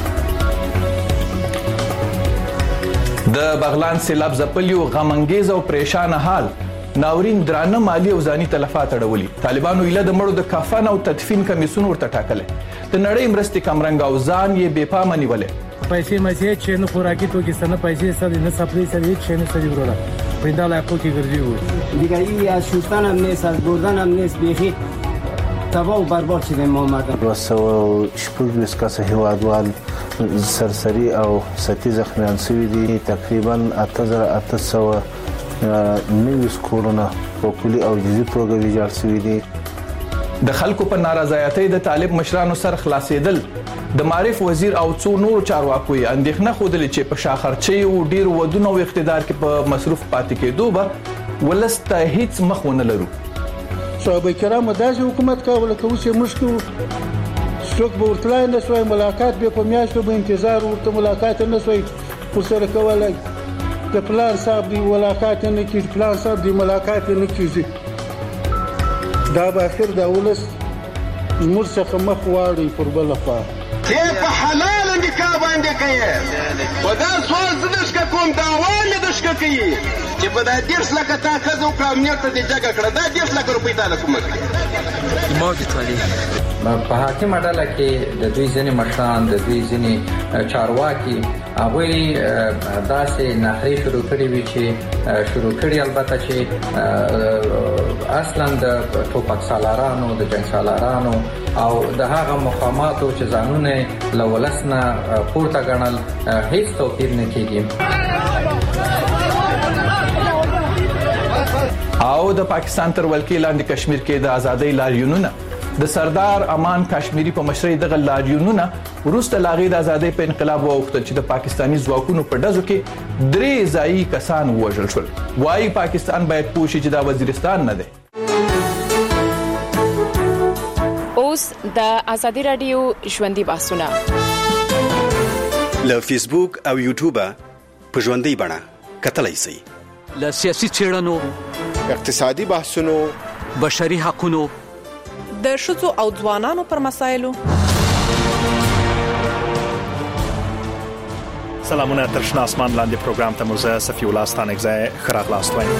د بغلان سیلاب ځپلیو غمنګیز او پریشان حال ناورین درانه مالی او ځاني تلفات اړولي. طالبانو ایله د مړو د کفن او تدفین کمیسون ورته ټاکلې. د نړۍ مرستې کمرنګ او ځان یې بې پامه نیولې. پیسې مې چې نه خوراکي توکي سره پیسې سره نه سپلای سره هیڅ نه سړي وروړه پیندا لا کو کې ګرځي وو دیگه ای از شستن هم نیست از بردن هم نیست بیخی تباه و برباد شده ما آمدن. دوسته و شپږ ویس کسه هیوادوال سرسری او سطحي زخمیان شوي دي. تقریبا اته زره اته سوه نوي کورونه په کلي او جزئي توګه ویجاړ شوي دي. د خلکو په نارضایتۍ د طالب مشرانو سر خلاصېدل د معرف وزیر او څو نور چارواکو یې اندېښنه ښودلې چې په شاخرچۍ او ډیر ودونو او اقتدار کې په مصروف پاتې کېدو به ولس ته هیڅ مخ ونه لرو. صحابه کرامو داسې حکومت کاوه لکه اوس یې موږ کوو. څوک به ورتلای نه شوی ملاقات به په میاشتو به انتظار ورته ملاقات نه شوی ورسره کولی. د پلان صاحب دی ملاقات نه کېږي پلان صاحب دی ملاقات نه کېږي. دا به اخر د ولس زموږ څخه مخ واړوي پر بله خوا. ته په حلاله نکاح باندې کوې خو دا سوال زه درشکه کوم دعوا مې درشکه کوي چې په دا دېرش لکه تا ښځه وکړه امنیت ته دې جګه کړه دا دېرش لکه روپۍ تا له کومه کړې موج تولي په حاکمه ډله کې د دوی ځینې مشران د دوی ځینې چارواکي هغوی داسې نحرې شروع کړې وي چې شروع کړي البته چې اصلا د ټوپک سالارانو د جنګ سالارانو او د هغه مقاماتو چې ځانونه له ولس نه پورته ګڼل هیڅ توپیر نه کېږي. او د پاکستان تر ولکې لاندې کشمیر کې د ازادۍ لاریونونه د سردار امان کشمیری په مشرۍ دغه لاریونونه وروسته لاغې د ازادۍ په انقلاب وغوښتل چې د پاکستاني ځواکونو په ډزو کې درې ځایي کسان ووژل شول. وايي پاکستان باید پوه شي چې دا وزیرستان نه دی. اوس د ازادي رادیو ژوندۍ بحثونه له فیسبوک او یوټیوب په ژوندۍ بڼه کتلای شئ. له سیاسي څېړنو، اقتصادي بحثونو، بشري حقوقو، د ښځو او ځوانانو پر مسایلو. سلامونه تر شنه اسمان لاندې پروګرام ته مو زه صفي الله ستانکزی ښه راغلاست وایم.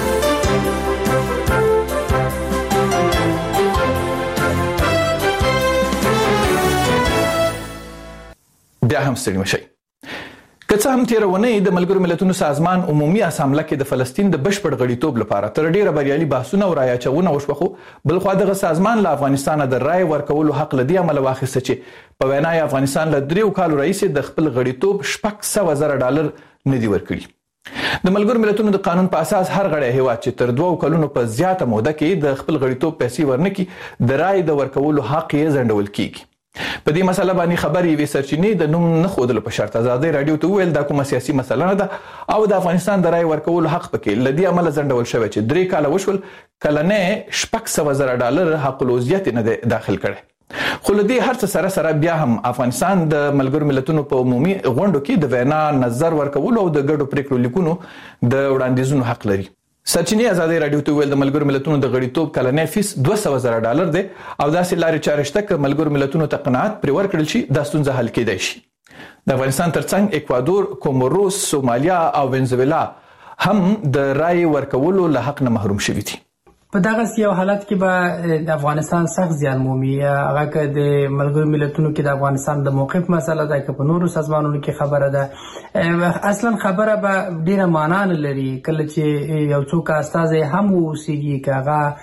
بیا هم ستړي مشئ. که څه هم تیرونې د ملګرو ملتونو سازمان عمومي اسامبله کې د فلسطین د بشپړ غړیتوب لپاره تر ډیره بریالي بحثونه او رايچونه وشوه، خو بلخوا دغه سازمان له افغانستان د رای ورکولو حق لدی عمل واخیسته چې په وینای افغانستان له دریو کالو رئیس د خپل غړیتوب شپږ سوه زره ډالر نه دی ورکړي. د ملګرو ملتونو د قانون په اساس هر غړی هیواد چې تر دوه کلونو په زیاته موده کې د خپل غړیتوب پیسې ورنکړي د رای د ورکولو حق یې ځنډول کیږي. په دې مسله باندې خبرې وی سرچینې د نوم نه خودلو په شرط ازادي رادیو ته ویل دا کومه سیاسي مسله نه ده او د افغانستان د رای ورکولو حق پکې لدی عمل ځنډول شوی چې درې کاله وشول کلنه شپږ سوه زره ډالر حق الوزیت نه داخل کړي. خو لدی هر څه سره سره بیا هم افغانستان د ملګرو ملتونو په عمومي غونډو کې د وینا نظر ورکولو او د ګډو پریکړو لیکونو د وړاندیزونو حق لري. سرچینې ازادي رادیو ته ویل د ملګرو ملتونو د غړیتوب کلنې فیس دوه سوه زره ډالر دی او داسې لارې چارې شته چې ملګرو ملتونو ته قناعت پرې ورکړل شي دا ستونزه حل کېدای شي. د افغانستان ترڅنګ اکوادور، کوموروس، سومالیا او وینزویلا هم د رای ورکولو له حق نه محروم شوي دي. په دغه یو حالت کې به د افغانستان سخت زیان مومي. هغه که د ملګرو ملتونو کې د افغانستان د موقف مسله ده که په نورو سازمانونو کې خبره ده، اصلا خبره به ډیره معنا نه لري. کله چې یو څوک استازی هم اوسیږي که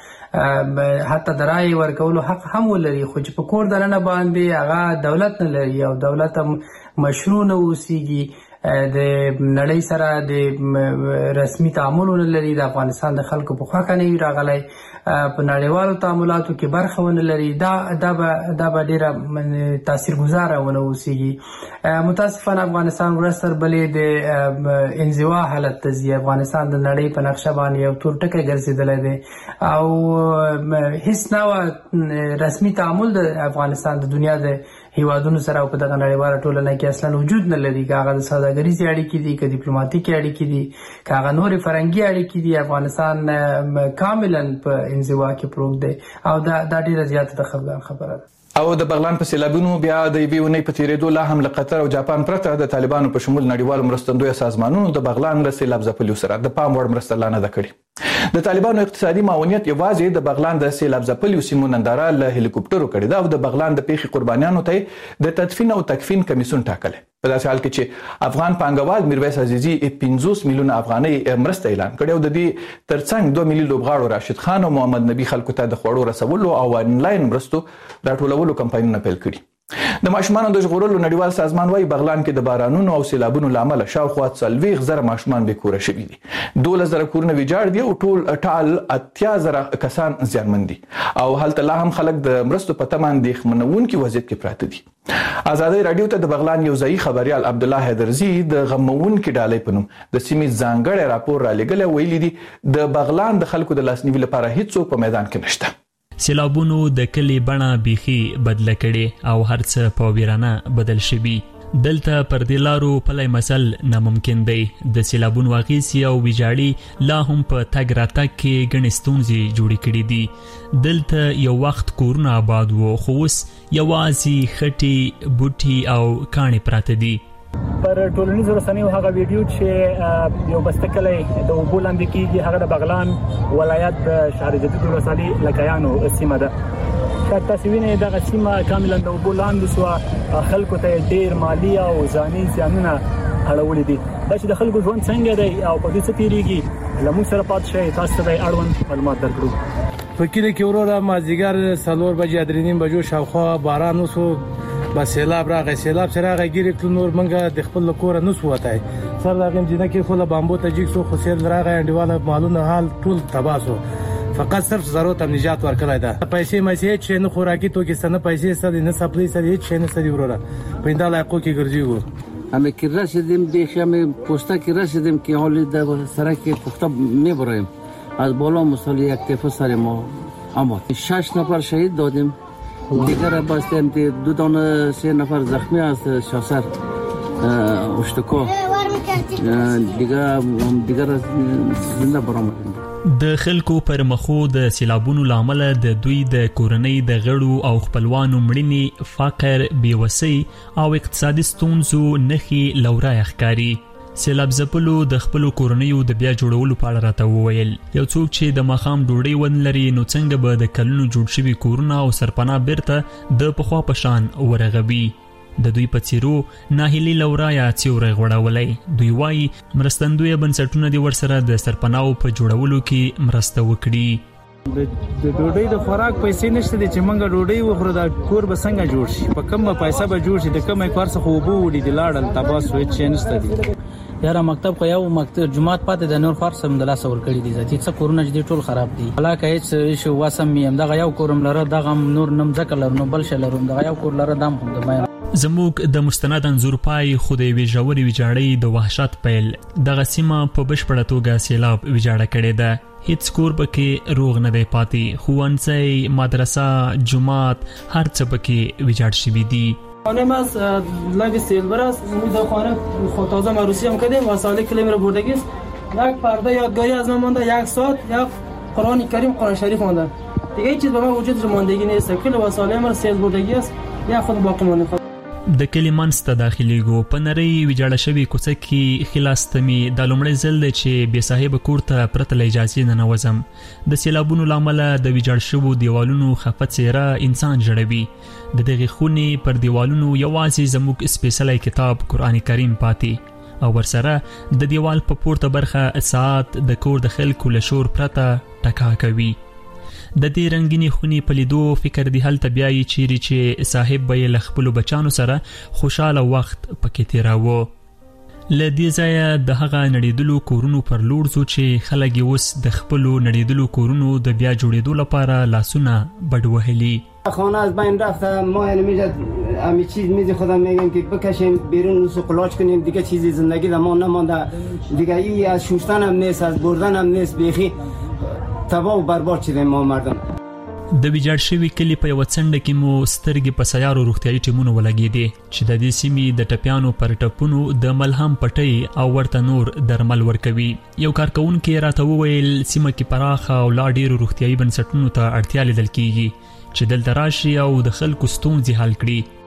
هغه حتی د رای ورکولو حق هم ولري خو چې په کور دننه باندې هغه دولت نه لري او دولت هم مشروع نه اوسیږي، د نړۍ سره د رسمي تعاملونه لري، د افغانستان د خلکو په خوا نه وي راغلی، په نړیوالو تعاملاتو کې برخه ونه لري، دا دا به دا به ډیره تاثیرګذاره ونه اوسیږي. متاسفانه افغانستان ورځ تر بلې د انزوا حالت ته ځي. افغانستان د نړۍ په نقشه باندې یو تور ټکی ګرځېدلی دی او هیڅ نوع رسمي تعامل د افغانستان د دنیا د هیوادونو سره او په دغه نړیواله ټولنه کې اصلا وجود نه لري. که هغه د سوداګریزې اړیکې دي، که ډیپلوماتیکې اړیکې دي، که هغه نورې فرهنګي اړیکې دي، افغانستان کاملا په انزوا کې پروت دی او دا دا ډیره زیاته د خفګان خبره ده. او د بغلان په سیلابونو بیا د یوې اونۍ په تیریدو لا هم له قطر او جاپان پرته د طالبانو په شمول نړیوالو مرستندویه سازمانونو د بغلان له سیلاب ځپلیو سره د پام وړ مرسته لا نه ده کړې. د طالبانو اقتصادي معاونیت یوازې د بغلان د سیلاب ځپلیو سیمو ننداره له هلیکوپټرو کړې ده او د بغلان د پیښې قربانیانو ته د تدفین او تکفین کمیسیون ټاکلی. په داسې حال کې چې افغان پانګوال میرویس عزیزي پنځوس میلیونه افغانۍ مرسته اعلان کړې او د دې ترڅنګ دوه ملي لوبغاړو راشد خان او محمد نبي خلکو ته د خوړو رسولو او آنلاین مرستو راټولولو کمپاینونه پیل کړي. د ماشومانو د ژغورلو نړیوال سازمان وايي بغلان کې د بارانونو او سیلابونو لامل شاوخوا څلوېښت زره ماشومان بې کوره شوي دي، دولس زره کورونه ویجاړ دي او ټول ټال اتیا زره کسان زیانمن دي او هلته لا هم خلک د مرستو په تمه اندېښمنونکي وضعیت کې پراته دي. ازادي رادیو ته د بغلان یو ځایي خبريال عبدالله حیدرزي د غمونکي ډالۍ په نوم د سیمې ځانګړی راپور را لېږلی، ویلي دي د بغلان د خلکو د لاسنیوي لپاره هیڅوک په میدان کې نشته. سیلابونو د کلی بڼه بیخي بدله کړې او هر څه په ویرانه بدل شوي. دلته پر دې لارو پلی مسل ناممکن دی. د سیلابونو اغیزې او ویجاړي لا هم په تګ راتګ کې ګڼې ستونزې جوړې کړې دي. دلته یو وخت کورونه آباد وو خو اوس یوازې خټې، بوټي او کاڼې پراته دي. پر ټولنیزو رسنیو هغه ویډیو چې یو بستکلی د اوبو لاندې کېږي هغه د بغلان ولایت د شهر جدید ولسوالۍ لکیانو سیمه ده. تاسو وینئ دغه سیمه کاملا د اوبو لاندې سوه، خلکو ته ډېر مالي او ځاني زیانونه اړولي دي. دا چې د خلکو ژوند څنګه دی او په دې څه تیریږي، له موږ سره پاتې شئ، تاسو ته اړوند معلومات درکړو. په کلی کې وروره مازدیګر څلور بجې درې نیم بجو شاوخوا باران وسو، بس سیلاب راغی. سیلاب چې راغی ګیرې کړو، نور منګه د خپل کور نه سو وتای. سر دغه جنہ کې خو له بامبو ته جګ سو، خو سیل راغی انډیواله مالونه حال ټول تباہ سو. فقط صرف ضرورت هم نجات ورکړای دا. پیسې مې هیڅ نه خوراکي توکي سن پیسې سره نه سپلای سره هیڅ نه سړي وروره په انده لایقو کې ګرځي. همه که رسیدیم دیگه همه پوسته که رسیدیم که حالی در سرک پخته میبریم از بالا مثال یک تفه سر ما اما شش نفر شهید دادیم، دیگر باستیم که دو دانه سه نفر زخمی است شاسر اشتکا دیگر دیگر زنده برآمدیم. د خلکو پر مخو د سیلابونو لامل د دوی د کورنۍ د غړو او خپلوانو مړینې، فقر، بیوسۍ او اقتصادي ستونزو نښې لورای ښکاري. سیلاب ځپلو د خپلو کورنیو د بیا جوړولو په اړه راته وویل. یو څوک چې د ماښام ډوډۍ ون لري، نو څنګه به د کلونو جوړ شوي کورونه او سرپناه بیرته د پخوا په شان ورغوي. د دوی په څیرو ناهیلي لورایا سیوری غوړولی. دوی وایي مرستندویه بنسټونه دې ورسره د سرپناو په جوړولو کې مرسته وکړي. د ډوډۍ د خوراک پیسې نشته دي چې موږ ډوډۍ وخورو، دا کور به څنګه جوړ شي، په کومه پیسې به جوړ شي، د کومه کار څخه وبو وړي د لاړل تباسو هیڅ نشته دي. یاره مکتب خو یو مکتب جماعت پاتې د نور فارس هم د لاس ور کړی دي، ځکه څه کورونه چې ټول خراب دي. علاقه هیڅ شو واسم یم دغه یو کورم لره، دغه نور نم ځکه لرو نو بل شل لرو، دغه یو کور لره دام هم د مې زموږ د مستند انزور پای خو د یوې ژورې ویجاړۍ د وحشت پیل دغه سیمه په بشپړه توګه سیلاب ویجاړه کړې ده. هیڅ کور پکې روغ نه دی پاتې. ښوونځی، مدرسه، جومات، هر څه پکې ویجاړ شوي دي. خانه ما از لنگ سیلبر است، در خانه خود تازه مروسی هم کردیم، وسایل کلیم رو بردگی است. یک پرده یادگاری از من مانده، یک ساعت، یک قرآن کریم، قرآن شریف مانده. دیگه هیچ چیز به من وجود ماندگی نیست. کل وسایل ما سیل بردگی است، یا خود باقی مانده. د کلی منځ ته داخليږو. په نری ویجاړه شوې کوڅه کې خلاصتمي د لومړی ځل دی چې بې صاحبه کور ته پرته له اجازې نه ننوځم. د سیلابونو له امله د ویجاړ شوو دیوالونو خفه څیره انسان ژړوي. د دغې خونې پر دیوالونو یوازې زموږ سپېڅلی کتاب قرآن کریم پاتې او ورسره د دیوال په پورته برخه ساعت د کور د خلکو له شور پرته ټکا کوي. د دې رنگینی خونی په لیدو فکر دی هلته بیاي چیرې چې صاحب به له خپل بچانو سره خوشاله وخت پکې تیراوه. له دې ځایه د هغه نړیدلو کورونو پر لور ځو چې خلک اوس د خپل نړیدلو کورونو د بیا جوړېدو لپاره لاسونه بډ وهلي. خانه از بین رفته، ما نمیجد همه چیز میز خودم میگم که بکشیم بیرون و قلاچ کنیم، دیگه چیزی زندگی در ما نمانده دیگه. این از شوستن هم نیست، از بردن هم نیست، بیخی تباہ و برباد شدیم ما مردم. د ویجاړ شوي کلي په یوه څنډه کې مو سترګې په سیارو روغتیایي ټیمونو ولګېدې چې د دې سیمې د ټپیانو پر ټپونو د ملهم پټۍ او ورته نور درمل ورکوي. یو کارکوونکی راته وویل سیمه کې پراخه او لا ډېرو روغتیایي بنسټونو ته اړتیا لیدل کیږي چې دلته راشي او د خلکو ستونزې حل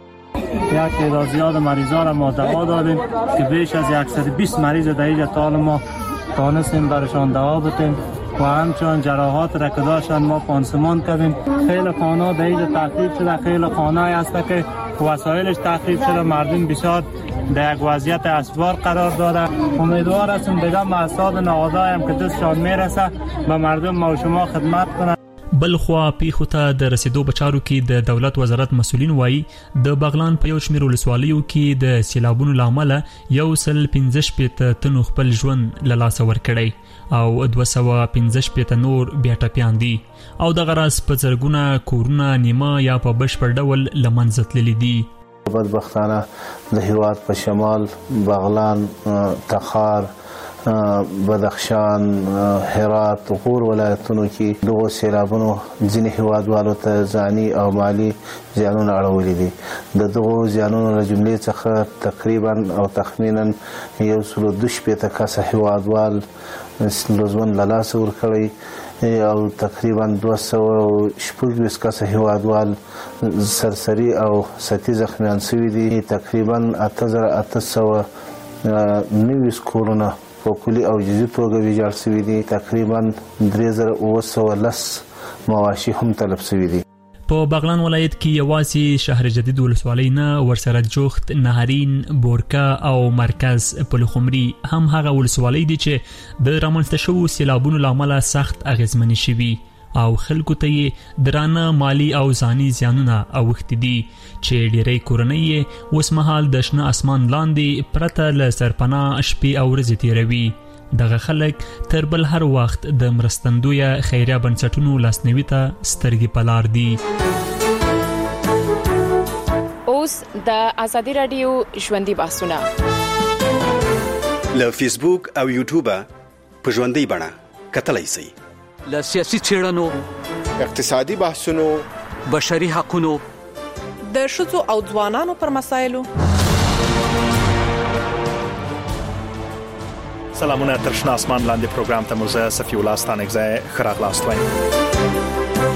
کړي. یک تعداد زیاد مریضان را ما دوا دادیم که بیش از صد و بیست مریض در اینجا تا حالا ما تانستیم برشان دوا بدیم و همچنان جراحات را که داشتن ما پانسمان کردیم. خیلی خانه در اینجا تخریب شده، خیلی خانه هست که وسایلش تخریب شده، مردم بسیار در یک وضعیت اسوار قرار داده. امیدوار هستم دیگه محصولات نهادهای هم که دستشان میرسه به مردم ما و شما خدمت کنند. بل خوا پیښو ته د رسیدو بچارو کې د دولت وزارت مسؤلین وایي د بغلان په یو شمېر ولسوالیو کې د سیلابونو له امله یو سل پنځه شپېته تنو خپل ژوند له لاسه ورکړی او دوه سوه پنځه شپېته نور بیا ټپیان دي او دغه راز په زرګونه کورونه نیمه یا په بشپړ ډول له منځه تللي دي. بدبختانه د هیواد په شمال بغلان، تخار، بدخشان، هرات، غور ولایتونو کې دغه سیلابونو ځینې هیوادوالو ته ځاني او مالی زیانونه اړولي دي. د دغو زیانونو له جملې څخه تقریبا او تخمینا یو سل دوه شپېته کسه هیوادوال د ژوند له لاسه ورکړی او تقریبا دوه سوه شپږ ویشت کسه هیوادوال سرسري او سطحي زخمیان شوي دي. تقریبا اته زره اته سوه نوي ویشت کورونه په کلي او جزئي توګه ویجاړ شوي دي. تقریبا درې زره اوه سوه لس مواشي هم تلف شوي دي. په بغلان ولایت کې یوازې شهر جدید ولسوالۍ نه ورسره جوخت، نهرین، بورکا او مرکز پلخمري هم هغه ولسوالۍ دي چې د رامنځته شوو سیلابونو له امله سخت اغیزمنې شوي او خلکو ته یې درانه مالی او ځاني زیانونه اوښتي دي چې ډیری کورنۍ یې اوس مهال د شنه اسمان لاندې پرته له سرپناه شپې او ورځې تیروي. دغه خلک تر بل هر وخت د مرستندویه خیریه بنسټونو لاسنیوي ته سترګې په لار دي. اوس د ازادي رادیو ژوندۍ بحثونه له فیسبوک او یوټیوب په ژوندۍ بڼه کتلای شئ. له سیاسي څېړنو، اقتصادي بحثونو، بشري حقونو، د ښځو او ځوانانو پر مسایلو. سلامونه، تر شنه اسمان لاندې پروګرام ته مو زه صفي الله ستانکزی ښه راغلاست وایم.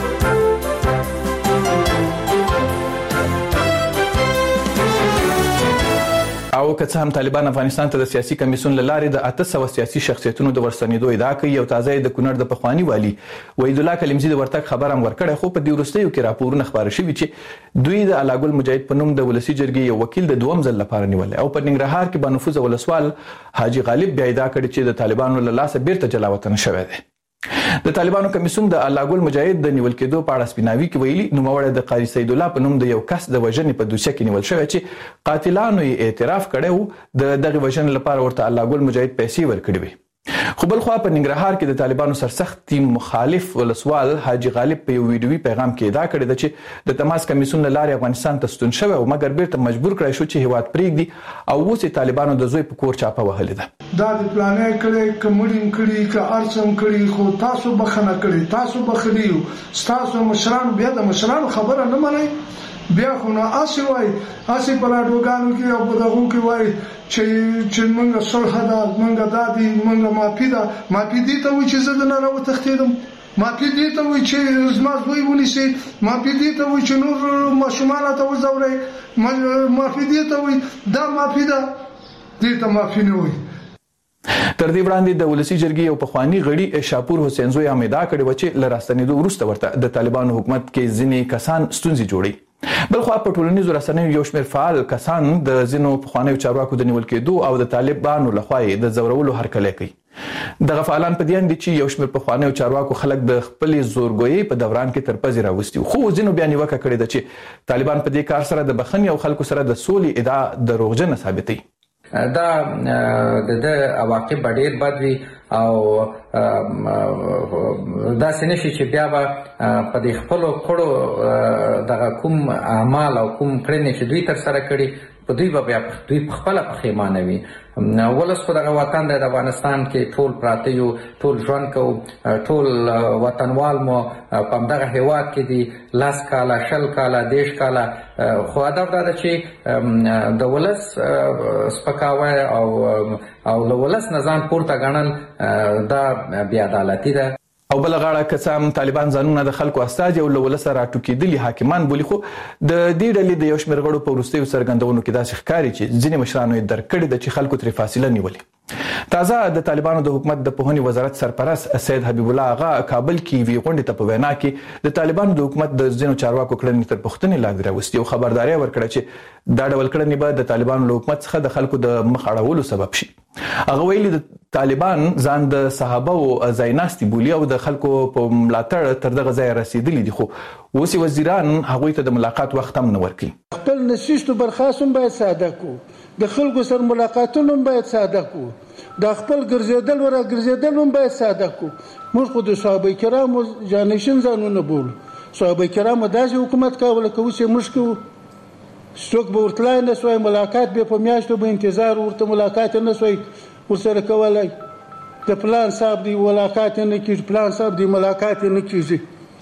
او که څه هم طالبان افغانستان ته د سیاسي کمیسیون له لارې د اته سوه سیاسي شخصیتونو د ورستنېدو ادعا کوي، او تازه یې د کونړ د پخواني والي وحید الله کلیمزي د ورتګ خبر هم ورکړی، خو په دې وروستیو کې راپورونه خپاره شوي چې دوی د الله ګل مجاهد په نوم د ولسي جرګې یو وکیل د دوم ځل لپاره نیولی، او په ننګرهار کې بانفوذه ولسوال حاجي غالب بیا ادعا کړې چې د طالبانو له لاسه بیرته جلا وطن شوی دی. د طالبانو کمیسیون د الله ګل مجاهد د نیول کېدو په اړه سپیناوي کې ویلي نوموړی د قاری سید الله په نوم د یو کس د وژنې په دوسیه کې نیول شوی چې قاتلانو یې اعتراف کړی وو د دغې وژنې لپاره ورته الله ګل مجاهد پیسې ورکړې وي. خو بل خوا په ننګرهار کې د طالبانو سرسخت مخالف ولسوال حاجي غالب په یو ویډیوي پیغام کې ادعا کړې ده چې د تماس کمیسیون له لارې افغانستان ته ستون شوی او مګر بیرته مجبور کړی شو چې هیواد پرېږدي او اوس یې طالبانو د زوی په کور چاپه وهلې ده. دا د پلانې کړي کمړین کړي که ارڅم کړي، خو تاسو بخنه کړي، تاسو بخلی یو تاسو مشران بیا د مشران خبره نه منئ. بیا خو نه اسی وای اسی په راډیوګانو کې او په دغه کې وای چې چې موږ صلح ده، موږ دادی، موږ مافي ده. مافي دي ته وای چې زه نه راوتښتېدم، مافي دي ته وای چې زما زوی ونیسي، مافي دي ته وای چې نور ماشومان ته وزوري، مافي دي ته وای دا مافي ده، دي ته مافي نه وای. تر دې وړاندې د ولسي جرګې یو پخواني غړي شاپور حسین زوی هم ادعا کړې وه چې له راستنېدو وروسته ورته د طالبانو حکومت کې ځینې کسان ستونزې جوړوي. بلخوا په ټولنیزو رسنیو یو شمېر فعال کسان د ځینو پخوانیو چارواکو د نیول کېدو او د طالبانو لخوا یې د ځورولو هرکلی کوي. دغه فعالان په دې اند دي چې یو شمېر پخوانیو چارواکو خلک د خپلې زورګویۍ په دوران کې تر پزې راوستي، خو ځینو بیا نیوکه کړې ده چې طالبان په دې کار سره د بخښنې او خلکو سره د سولې ادعا دروغجنه ثابتوي. دا د د عواقب ډېر بد وي او داسې نشي چې بیا به په دې خپلو کړو دغه کوم اعمال او کوم کړنې چې دوی ترسره کړي په دوی به بیا دوی په خپله پښیمانه وي. ولس خو دغه وطن دی د افغانستان کې ټول پراته یو، ټول ژوند کوو، ټول وطنوال مو په همدغه هیواد کې دي لس کاله، شل کاله، دېرش کاله. خو هدف دا ده چې د ولس سپکاوی او او له ولس نه ځان پورته ګڼل دا بې عدالتي ده. او بل غاړه که څه هم طالبان ځانونه د خلکو استازي او له ولسه راټوکېدلي حاکمان بولي، خو د دې ډلې د یو شمېر غړو په وروستیو څرګندونو کې داسې ښکاري چې ځینې مشرانو یې درک کړې ده چې خلکو ترې فاصله نیولې. تازه د طالبانو د حکومت د پوهنې وزارت سرپرست سید حبیب الله آغا کابل کې وی غونډې ته په وینا کې د طالبانو د حکومت د ځینو چارواکو کړنې تر پوښتنې لاندې راوستي او خبرداری ورکړه چې دا ډول کړنې به د طالبانو له حکومت څخه د خلکو د مخ اړولو سبب شي. هغه ویلي د طالبان ځان د صحابه او ځایناستي بولي او د خلکو په ملاتړ تر دغه ځایه رسېدلي دي، خو اوس وزیران هغوی ته د ملاقات وخت هم نه ورکوي. خپل نشیستو برخاستون باید ساده کو، د خلکو سره ملاقاتونه باید ساده کو، د خپل ګرځېدل ورا ګرځېدل هم باید ساده کو. موږ خو د صحابه کرامو جانشین ځانونه بولو. صحابه کرامو داسې حکومت کوله که اوس یې موږ کوو. څوک به ورتلای نه سوی، ملاقات به په میاشتو به انتظار ورته ملاقات نه سوی ورسره کولی. د پلان صاحب دی ملاقات نه کېږي، پلان صاحب دی ملاقات نه کېږي.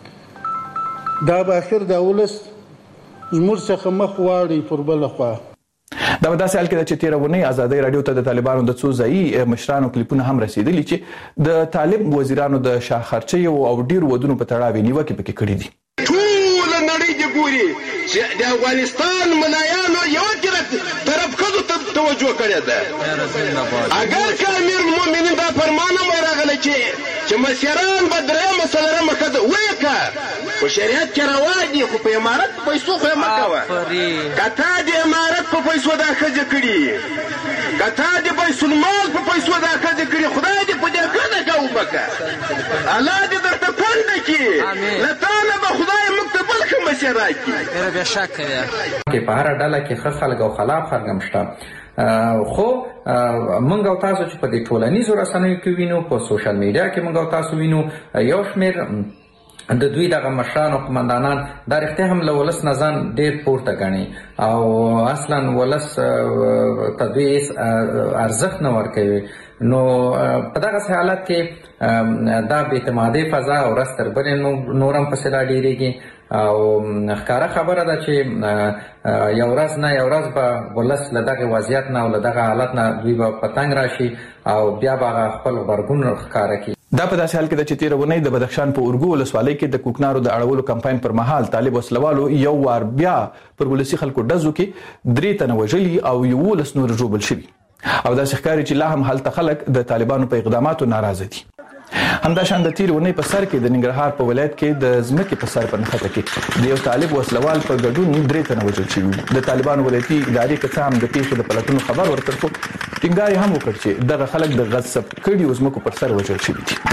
دا به اخر د ولس زموږ څخه مخ واړوي پر بله خوا. دا په داسې حال کې ده چې تېره اونۍ ازادۍ راډیو ته د طالبانو د څو ځایي مشرانو کلیپونه هم رسېدلي چې د طالب وزیرانو د شاه خرچیو او ډېرو ودونو په تړاو یې نیوکې پکې کړي دي. ټوله نړۍ دې ګوري چې د افغانستان ملایانو یوه طرف ښځو ته توجه کړې ده. اگر که امیر المؤمنین دا فرمان هم ورغلی چې چې مشران به درېیمه څلورمه ښځه ویې که په شریعت کې روا دي خو په امارت په پیسو خو یې مه کوه که تا د امارت په پیسو دا ښځې کړي که تا د بیت المال په پیسو دا ښځې کړي خدای دې په دې ګنه که وبکه الله دې درته پنډه کړي له تا نه به خدای موږ ته بل ښه مشر راکړي بېشکه دی په هره ډله کې ښه خلک او خلاف خلک هم شته خو موږ او تاسو چې په دې ټولنیزو رسنیو کې وینو په سوشل میډیا کې موږ او تاسو وینو یو شمېر د دوی دغه مشران او قمندانان دا رښتیا هم له ولس نه ځان ډېر پورته ګڼي او اصلا ولس ته دوی هېڅ ارزښت نه ورکوي نو په دغسې حالت کې دا بېاعتمادۍ فضا ورځ تر بلې نور هم پسې را ډېرېږي او ښکاره خبره ده چې یو ورځ نه یو ورځ به ولس له دغې وضعیت نه او له دغه حالت نه دوی به په تنګ راشي او بیا به هغه خپل غبرګون ښکاره کړي. دا په داسې حال کې ده چې تېره اونۍ د بدخشان په اورګو ولسوالۍ کې د کوکنارو د اړولو کمپاین پر مهال طالب وسلوالو یو وار بیا پر ولسي خلکو ډزو کې درې تنه وژلي او یولس نور ژوبل شوي او داسې ښکاري چې لا هم هلته خلک د طالبانو په اقداماتو ناراضه دي. همداشان د تېرې اونۍ په سر کې د ننګرهار په ولایت کې د ځمکې په سر په نښته کې د یو طالب وسلوال په ګډون درې تنه وژل شوي. د طالبانو ولایتي ادارې که څه هم د پیښې د پلټنو خبر ورکړ خو ټینګار یې هم وکړ چې دغه خلک د غصب کړیو ځمکو پر سر وژل شوي دي.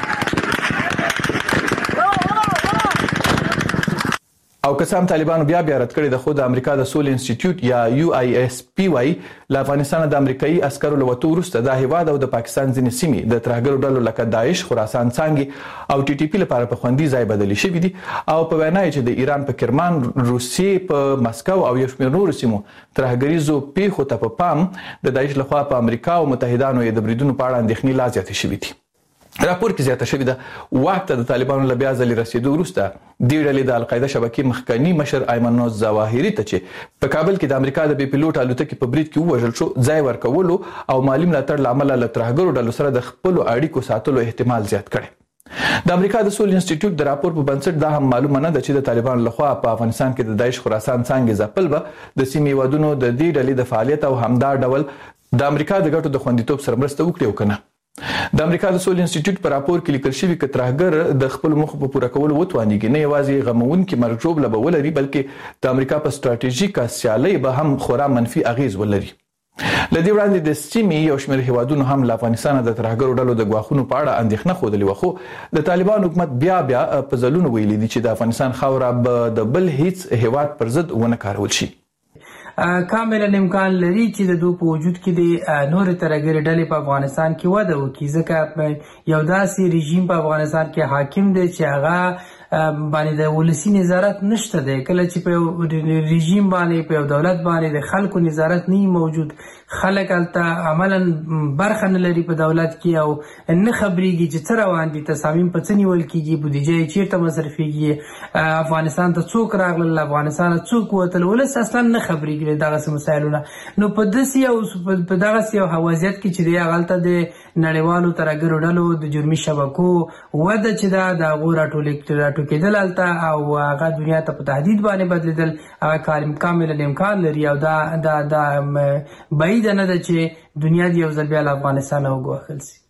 او که څه هم طالبانو بیا بیا رد کړې ده خو د امریکا د سولې انسټیټیوټ یا یو آی اس پی وايي له افغانستانه د امریکایي عسکرو له وتو وروسته دا هیواد او د پاکستان ځینې سیمې د ترهګرو ډلو لکه داعش، خراسان څانګې او ټي ټي پي لپاره په خوندي ځای بدلې شوي دي او په وینا یې چې د ایران په کرمان، روسیې په مسکو او یو شمېر نورو سیمو ترهګریزو پیښو ته په پام د داعش لخوا په امریکا او متحدانو یې د بریدونو په اړه اندېښنې لا زیاتې شوي دي. راپور کې زیاته شوې ده واک ته د طالبانو له بیا ځلې رسېدو وروسته دې ډلې د القاعده شبکې مخکني مشر ایمن الظواهري ته چې په کابل کې د امریکا د بې پیلوټ الوتکې په برید کې ووژل شو ځای ورکولو او مالي ملاتړ له امله له ترهګرو ډلو سره د خپلو اړیکو ساتلو احتمال زیات کړی. د امریکا د سولې انسټیټیوټ د راپور په بنسټ دا هم معلومه نه ده چې د طالبانو لخوا په افغانستان کې د داعش خراسان څانګې ځپل به د سیمې هیوادونو د دې ډلې د فعالیت او همدا ډول د امریکا د ګټو د خوندیتوب سره مرسته وکړي او که نه. د امریکا د سولې انسټیټیوټ په راپور کې لیکل شوي که ترهګر د خپل موخو په پوره کولو وتوانیږي نه یوازې غموونکي مرګ ژوبله به ولري بلکې د امریکا په ستراتیژیکه سیالۍ به هم خورا منفي اغیز ولري. له دې وړاندې د سیمې یو شمېر هیوادونو هم له افغانستانه د ترهګرو ډلو د ګواښونو په اړه اندېښنه ښودلې وه خو د طالبانو حکومت بیا بیا په ځلونو ویلي دي چې د افغانستان خاوره به د بل هیڅ هیواد پر ضد ونه کارول شي. کاملا امکان لري چې د دوی په وجود کې د نور ترهګري ډلې په افغانستان کې وده وکړي ځکه یو داسې رژیم په افغانستان کې حاکم دی چې هغه باندې د ولسی نظارت نشته دی. کله چې په رژیم باندې په یو دولت باندې د خلکو نظارت نه موجود خلک هلته عملا برخه نه لري په دولت کې او نه خبرېږي چې څه روان دي، تصامیم په څه نیول کېږي، بودیجه یې چیرته مصرفېږي، افغانستان ته څوک راغلل، له افغانستانه څوک وتل، ولس اصلا نه خبرېږي دغسې مسایلونه. نو په داسې یو په دغسې یو وضعیت کې چې دی هغلته د نړیوالو ترهګرو ډلو د جرمي شبکو وده چې ده د هغو راټوکېدل هلته او هغه دنیا ته په تهدید باندې بدلېدل هغه کاملا امکان لري او دا دا دا بعیده نه ده چې دنیا د یو ځل بیا له افغانستانه وګوښل شي.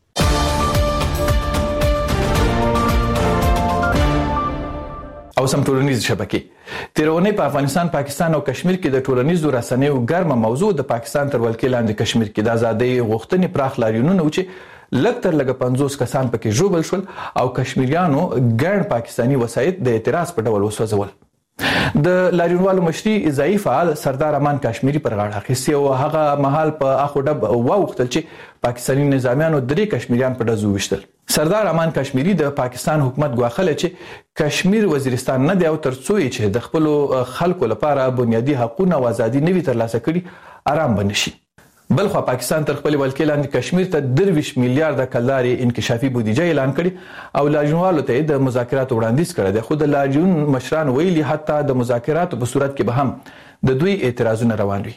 او سم ټولنیز شبکې تېره اونۍ په افغانستان، پاکستان او کشمیر کې د ټولنیزو رسنیو ګرمه موضوع د پاکستان تر ولکې لاندې کشمیر کې د ازادۍ غوښتنې پراخ لاریونونه و چې لږ تر لږه پنځوس کسان پکې ژوبل شول او کشمیریانو ګڼ پاکستاني وسایط د اعتراض په ډول وسوځول. د لاریونوالو مشري ځایي فعال سردار امان کشمیري پر غاړه اخیستې او هغه مهال په اخو ډب واوښتل چې پاکستاني نظامیانو درې کشمیریان په ډزو وویشتل. سردار امان کشمیري د پاکستان حکومت ګواښله چې کشمیر وزیرستان نه دی او تر څو یې چې د خپلو خلکو لپاره بنیادي حقونه او ازادي نه وي ترلاسه کړي آرام به نه شي. بلخوا پاکستان تر خپل ولکې لاندې کشمیر ته درویشت میلیارډه کلدارې انکشافي بودیجه اعلان کړي او لاریونوالو ته د مذاکراتو وړاندیز کړی دی خو د لاریون مشران ویلي حتی د مذاکراتو په صورت کې به هم د دوی اعتراضونه روان وي.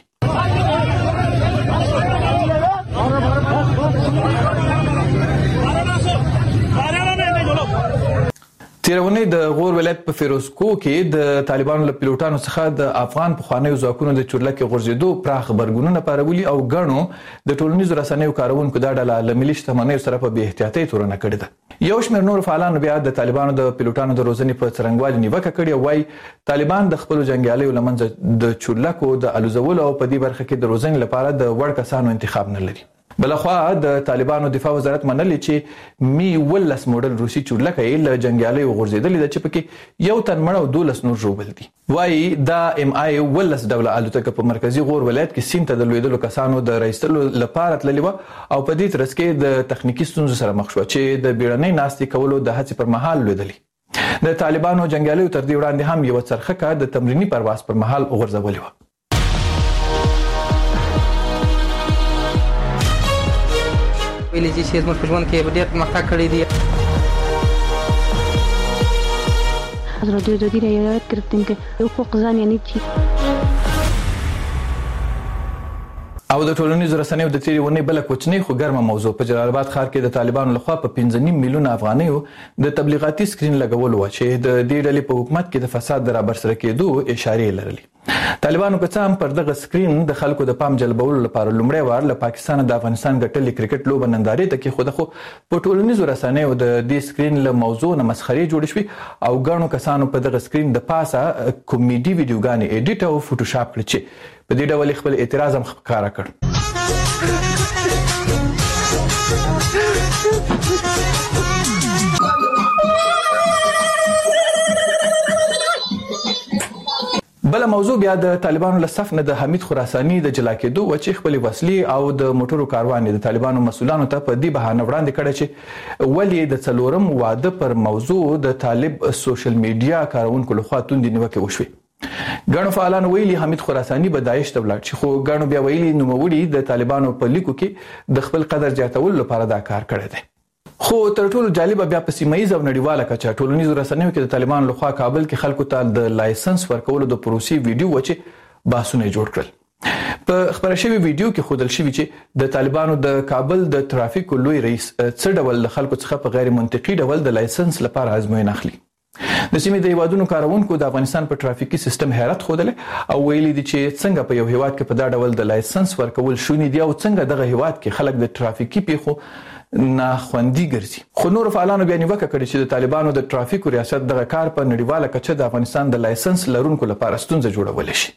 تیرونه د غور ولایت په فیروزکو کې د طالبانو له پیلوټانو څخه د افغان پخوانیو ځواکونو د چورلکې غورځېدو پراخ غبرګونونه پارولي او ګڼو د ټولنیزو رسنیو کارونکو دا ډله له ملي شتمنیو سره په بې احتیاطۍ تورنه کړې ده. یو شمېر نور فعالانو بیا د طالبانو د پیلوټانو د روزنې په څرنګوالي نیوکه کړې او وایي طالبان د خپلو جنګیالیو له منځه د چورلکو د الوزولو او په دې برخه کې د روزنې لپاره د وړ کسانو انتخاب نه لري. بلخوا د طالبانو دفاع وزارت منلي چې می ولس موډل روسي چورلکه یې له جنګیالیو غورځېدلې ده چې پکې یو تن مړ او دولس نور ژوبل دي. وایي دا ام آی ولس ډوله الوتکه په مرکزي غور ولایت کې سیند ته د لوېدلو کسانو د رایستلو لپاره تللې وه او په دې ترڅ کې د تخنیکي ستونزو سره مخ شوه چې د بیړنۍ ناستې کولو د هڅې پر مهال لوېدلې. د طالبانو جنګیالیو تر دې وړاندې هم یوه څرخکه د تمریني پرواز پر مهال غورځولې وه. ویلي چې زموږ په ژوند کې ډېر پرمختګ کړی دی. حضرت جدی رعایت کردیم که حقوق زن یعنی چی؟ او د ټولنیزو رسنیو د تیرې ونې بله کوچنۍ خو ګرمه موضوع په جلال آباد ښار کې د طالبانو لخوا په پنځه نیم میلیونه افغانیو د تبلیغاتي سکرین لګولو وه چې د دې ډلې په حکومت کې د فساد د رابرسره کېدو اشارې لرلې. طالبانو که څه هم پر دغه سکرین د خلکو د پام جلبولو لپاره لومړی وار له پاکستان د افغانستان ګټلې کرکټ لوبه نندارې ته کېښوده، خو په ټولنیزو رسنیو د دې سکرین له موضوع نه مسخرې جوړې شوې او ګڼو کسانو په دغه سکرین د پاسه کومیډي ویډیوګانې ایډیټ او فوټوشاپ کړې چې په دې ډول خپل اعتراض هم ښکاره کړ. بل موضوع بیا د طالبانو له صف نه د حمید خراساني د جلا کېدو و چې خپل وسلې او د موټرو کاروان د طالبانو مسؤلانو ته په دې بهانه وړاندې کړی چې ولې د څلورم واده پر موضوع د طالب سوشل میډیا کارونکو لخوا توندې نیوکې وشوې. ګڼو فعالانو ویلي حمید خراساني به داعش ته ولاړ شي، خو ګڼو بیا ویلي نوموړي د طالبانو په لیکو کې د خپل قدر زیاتولو لپاره دا کار کړی دی. خو تر ټولو جالبه بیا په سیمایي او نړیواله کچه ټولنیزو رسنیو کې د طالبانو لخوا کابل کې خلکو ته د لایسنس ورکولو د پروسې ویډیو و چې بحثونه جوړ کړل. په خبره شوی ویډیو کې ښودل شوي چې د طالبانو د کابل د ترافیکو لوی رئیس څه ډول د خلکو څخه په غیر منطقي ډول د لایسنس لپاره ازموینه اخلي. د سیمې د هیوادونو کارونکو د افغانستان په ترافیکي سیستم حیرت ښودلې او ویلي دي چې څنګه په یو هیواد کې په دا ډول د لایسنس ورکول شوني دي او څنګه دغه هیواد کې خلک د ترافیکي پیښو ناخوندي ګرځي. خو نور فعالانو بیا نیوکه کړې چې د طالبانو د ترافیکو ریاست دغه کار په نړیواله کچه د افغانستان د لایسنس لرونکو لپاره ستونزه جوړولی شي.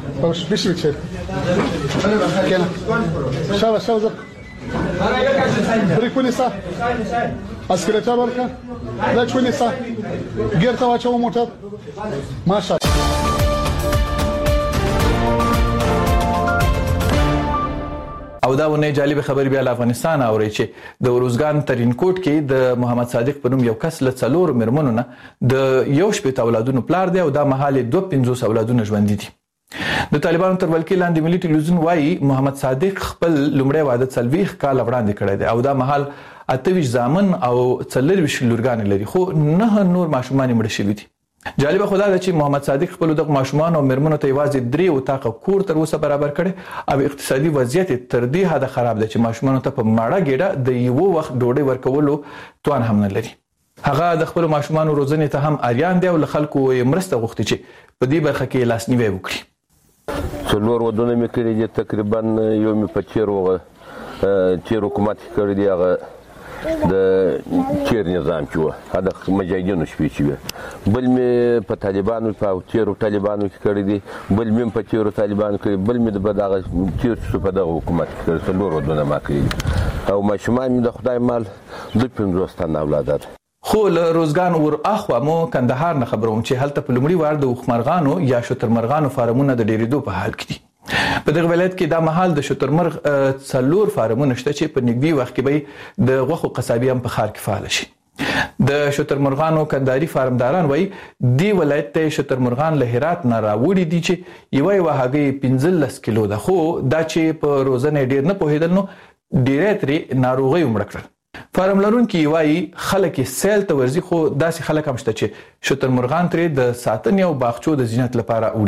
او دا ونه جالب خبر بیا له افغانستان اوري چې د روزګان ترینکوټ کې د محمد صادق په نوم یو کس له څلور مرمنو نه د یو شپږ اولادونو پلار دی او دا مهال دوه پنځوس اولادونه ژوند دي. د طالبانو تر ولکې لاندې ملي ټلویزیون وایي محمد صادق خپل لومړی واده څلوېښت کال وړاندې کړی دی او دا مهال اته ویشت زامن او څلرویشت لورګانې لري، خو نه نور ماشومان یې مړه شوي دي. جالبه خو دا ده چې محمد صادق خپل دغه ماشومان او مرمنو ته یوازې درې اتاقه کور تر اوسه برابر کړي او اقتصادي وضعیت تر دې حده خراب دی چې ماشومانو ته په ماړه ګېډه د یو وخت ډوډۍ ورکولو توان هم نه لري. هغه د خپل ماشومانو روزنې ته هم اریان دی او له خلکو یې مرسته غوښتي چې په دې برخه کې لاسنیوی وکړي. څلور ودونه مې کړي دي، تقریبا یو مې په چیر وغه چیر حکومت کړی دی، هغه د چیر نظام کې وه، هغه مجاهدینو شپې چې وې. بل مې په طالبانو په چیرو طالبانو کې کړی دی، بل مې په چیرو طالبانو کړی، بل مې په دغه چیر شو په دغه حکومت کې کړی. څلور ودونه ما کړي دي او ماشومان مې د خدای مال دوه پنځوس تنه اولاد دي. خو له روزګان ور اخوا مو کندهار نه خبروم چې هلته په لومړي وار د وخمرغانو یا شترمرغانو فارمونه د ډیریدو په حال کې دي. په دغه ولایت کې دا مهال د شترمرغ څلور فارمونه شته چې په نږدې وخت کې به د غوښو قصابي هم په ښار کې فعال شي. د شترمرغانو کندهاري فارمداران وایي دې ولایت ته شترمرغان له هرات نه راوړي دي چې یوه یوه هګۍ پنځلس کیلو ده، خو دا چې په روزنه ډیر نه پوهېدل نو ډیری ترې ناروغۍ مړه کړل. فارم لرونکي وایي خلک یې سیل ته ورځي، خو داسې خلک هم شته چې شترمرغان ترې د ساتنې او باغچو د زینت لپاره وړي.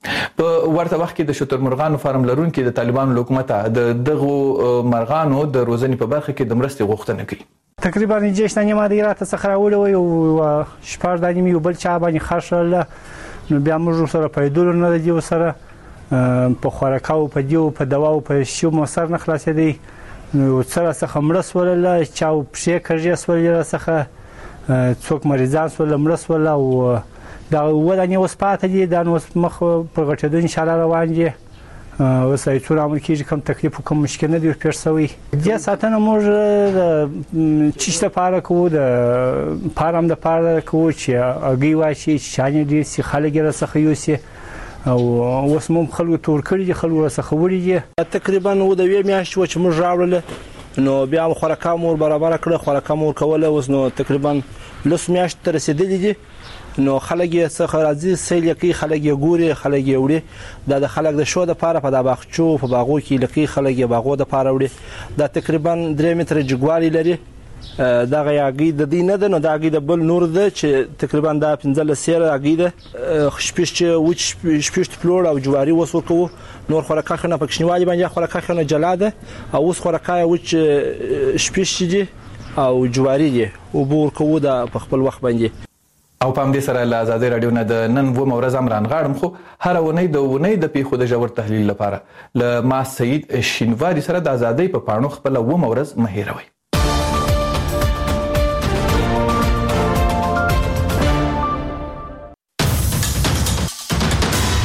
په ورته وخت کې د شترمرغانو فارم لرونکو د طالبانو حکومت د دغه مرغانو د روزنې په برخه کې د مرستې غوښتنه کوي. تقریبا جېش نه ما د ایرات څخه راوړی او شپږ دانې یو بل چا باندې خښل نو بیا موږ سره پیدول نه دی سره په خوراکاو په دیو په دواو په شیو مو سر نه خلاصېدی نو سره څخه مړس ولله چا پښې کړې سولې څخه څوک مریضان سول مړس ولا او دا ودانې اوس پاتې دي دا نو مخ په غټېدو ان شاء الله روان دي اوس یې څور عمل کېږي کوم تکلیف کوم مشکل نه دی پیښ شوی د ساتنه موږ چیشته پاره کوو د پارام د پاره کوو چې اګي واشي شانې دي سي خلک راڅخه یوسي او اوس مو خلکو تور کړی دي خلکو راڅخه وړي دي تقریبا نو د وی میاشت و چې موږ راوړل نو بیا خوراکه مور برابر کړه خوراکه مور کوله اوس نو تقریبا لس میاشت تر رسیدلې دي نو خلک یې څخه راځي سیل کوي خلک یې ګوري خلک یې وړي دا د خلک د شو د پاره په د باغچو په باغو کې لکه خلک یې باغو د پاره وړي دا تقریبا درې متره جګوالي لري دا غیاګي د دې نه ده نو دا غي د بل نور ده چې تقریبا دا پنځه سیره غي ده خشپش چې وچ شپشت فلور او جواري وسو کو نور خوراکه خنه پکښنیوالي باندې خوراکه خنه جلاده او اوس خوراکه وچ شپش دي او جواري دي او بور کو د خپل وخت باندې او په همدې سره له آزادۍ رادیو نه د نن و مورز امران غاړم خو هر ونې د ونې د پیښو د ژور تحلیل لپاره له ما سید شینواری سره د آزادۍ په پاڼو خپل و مورز مهیروي.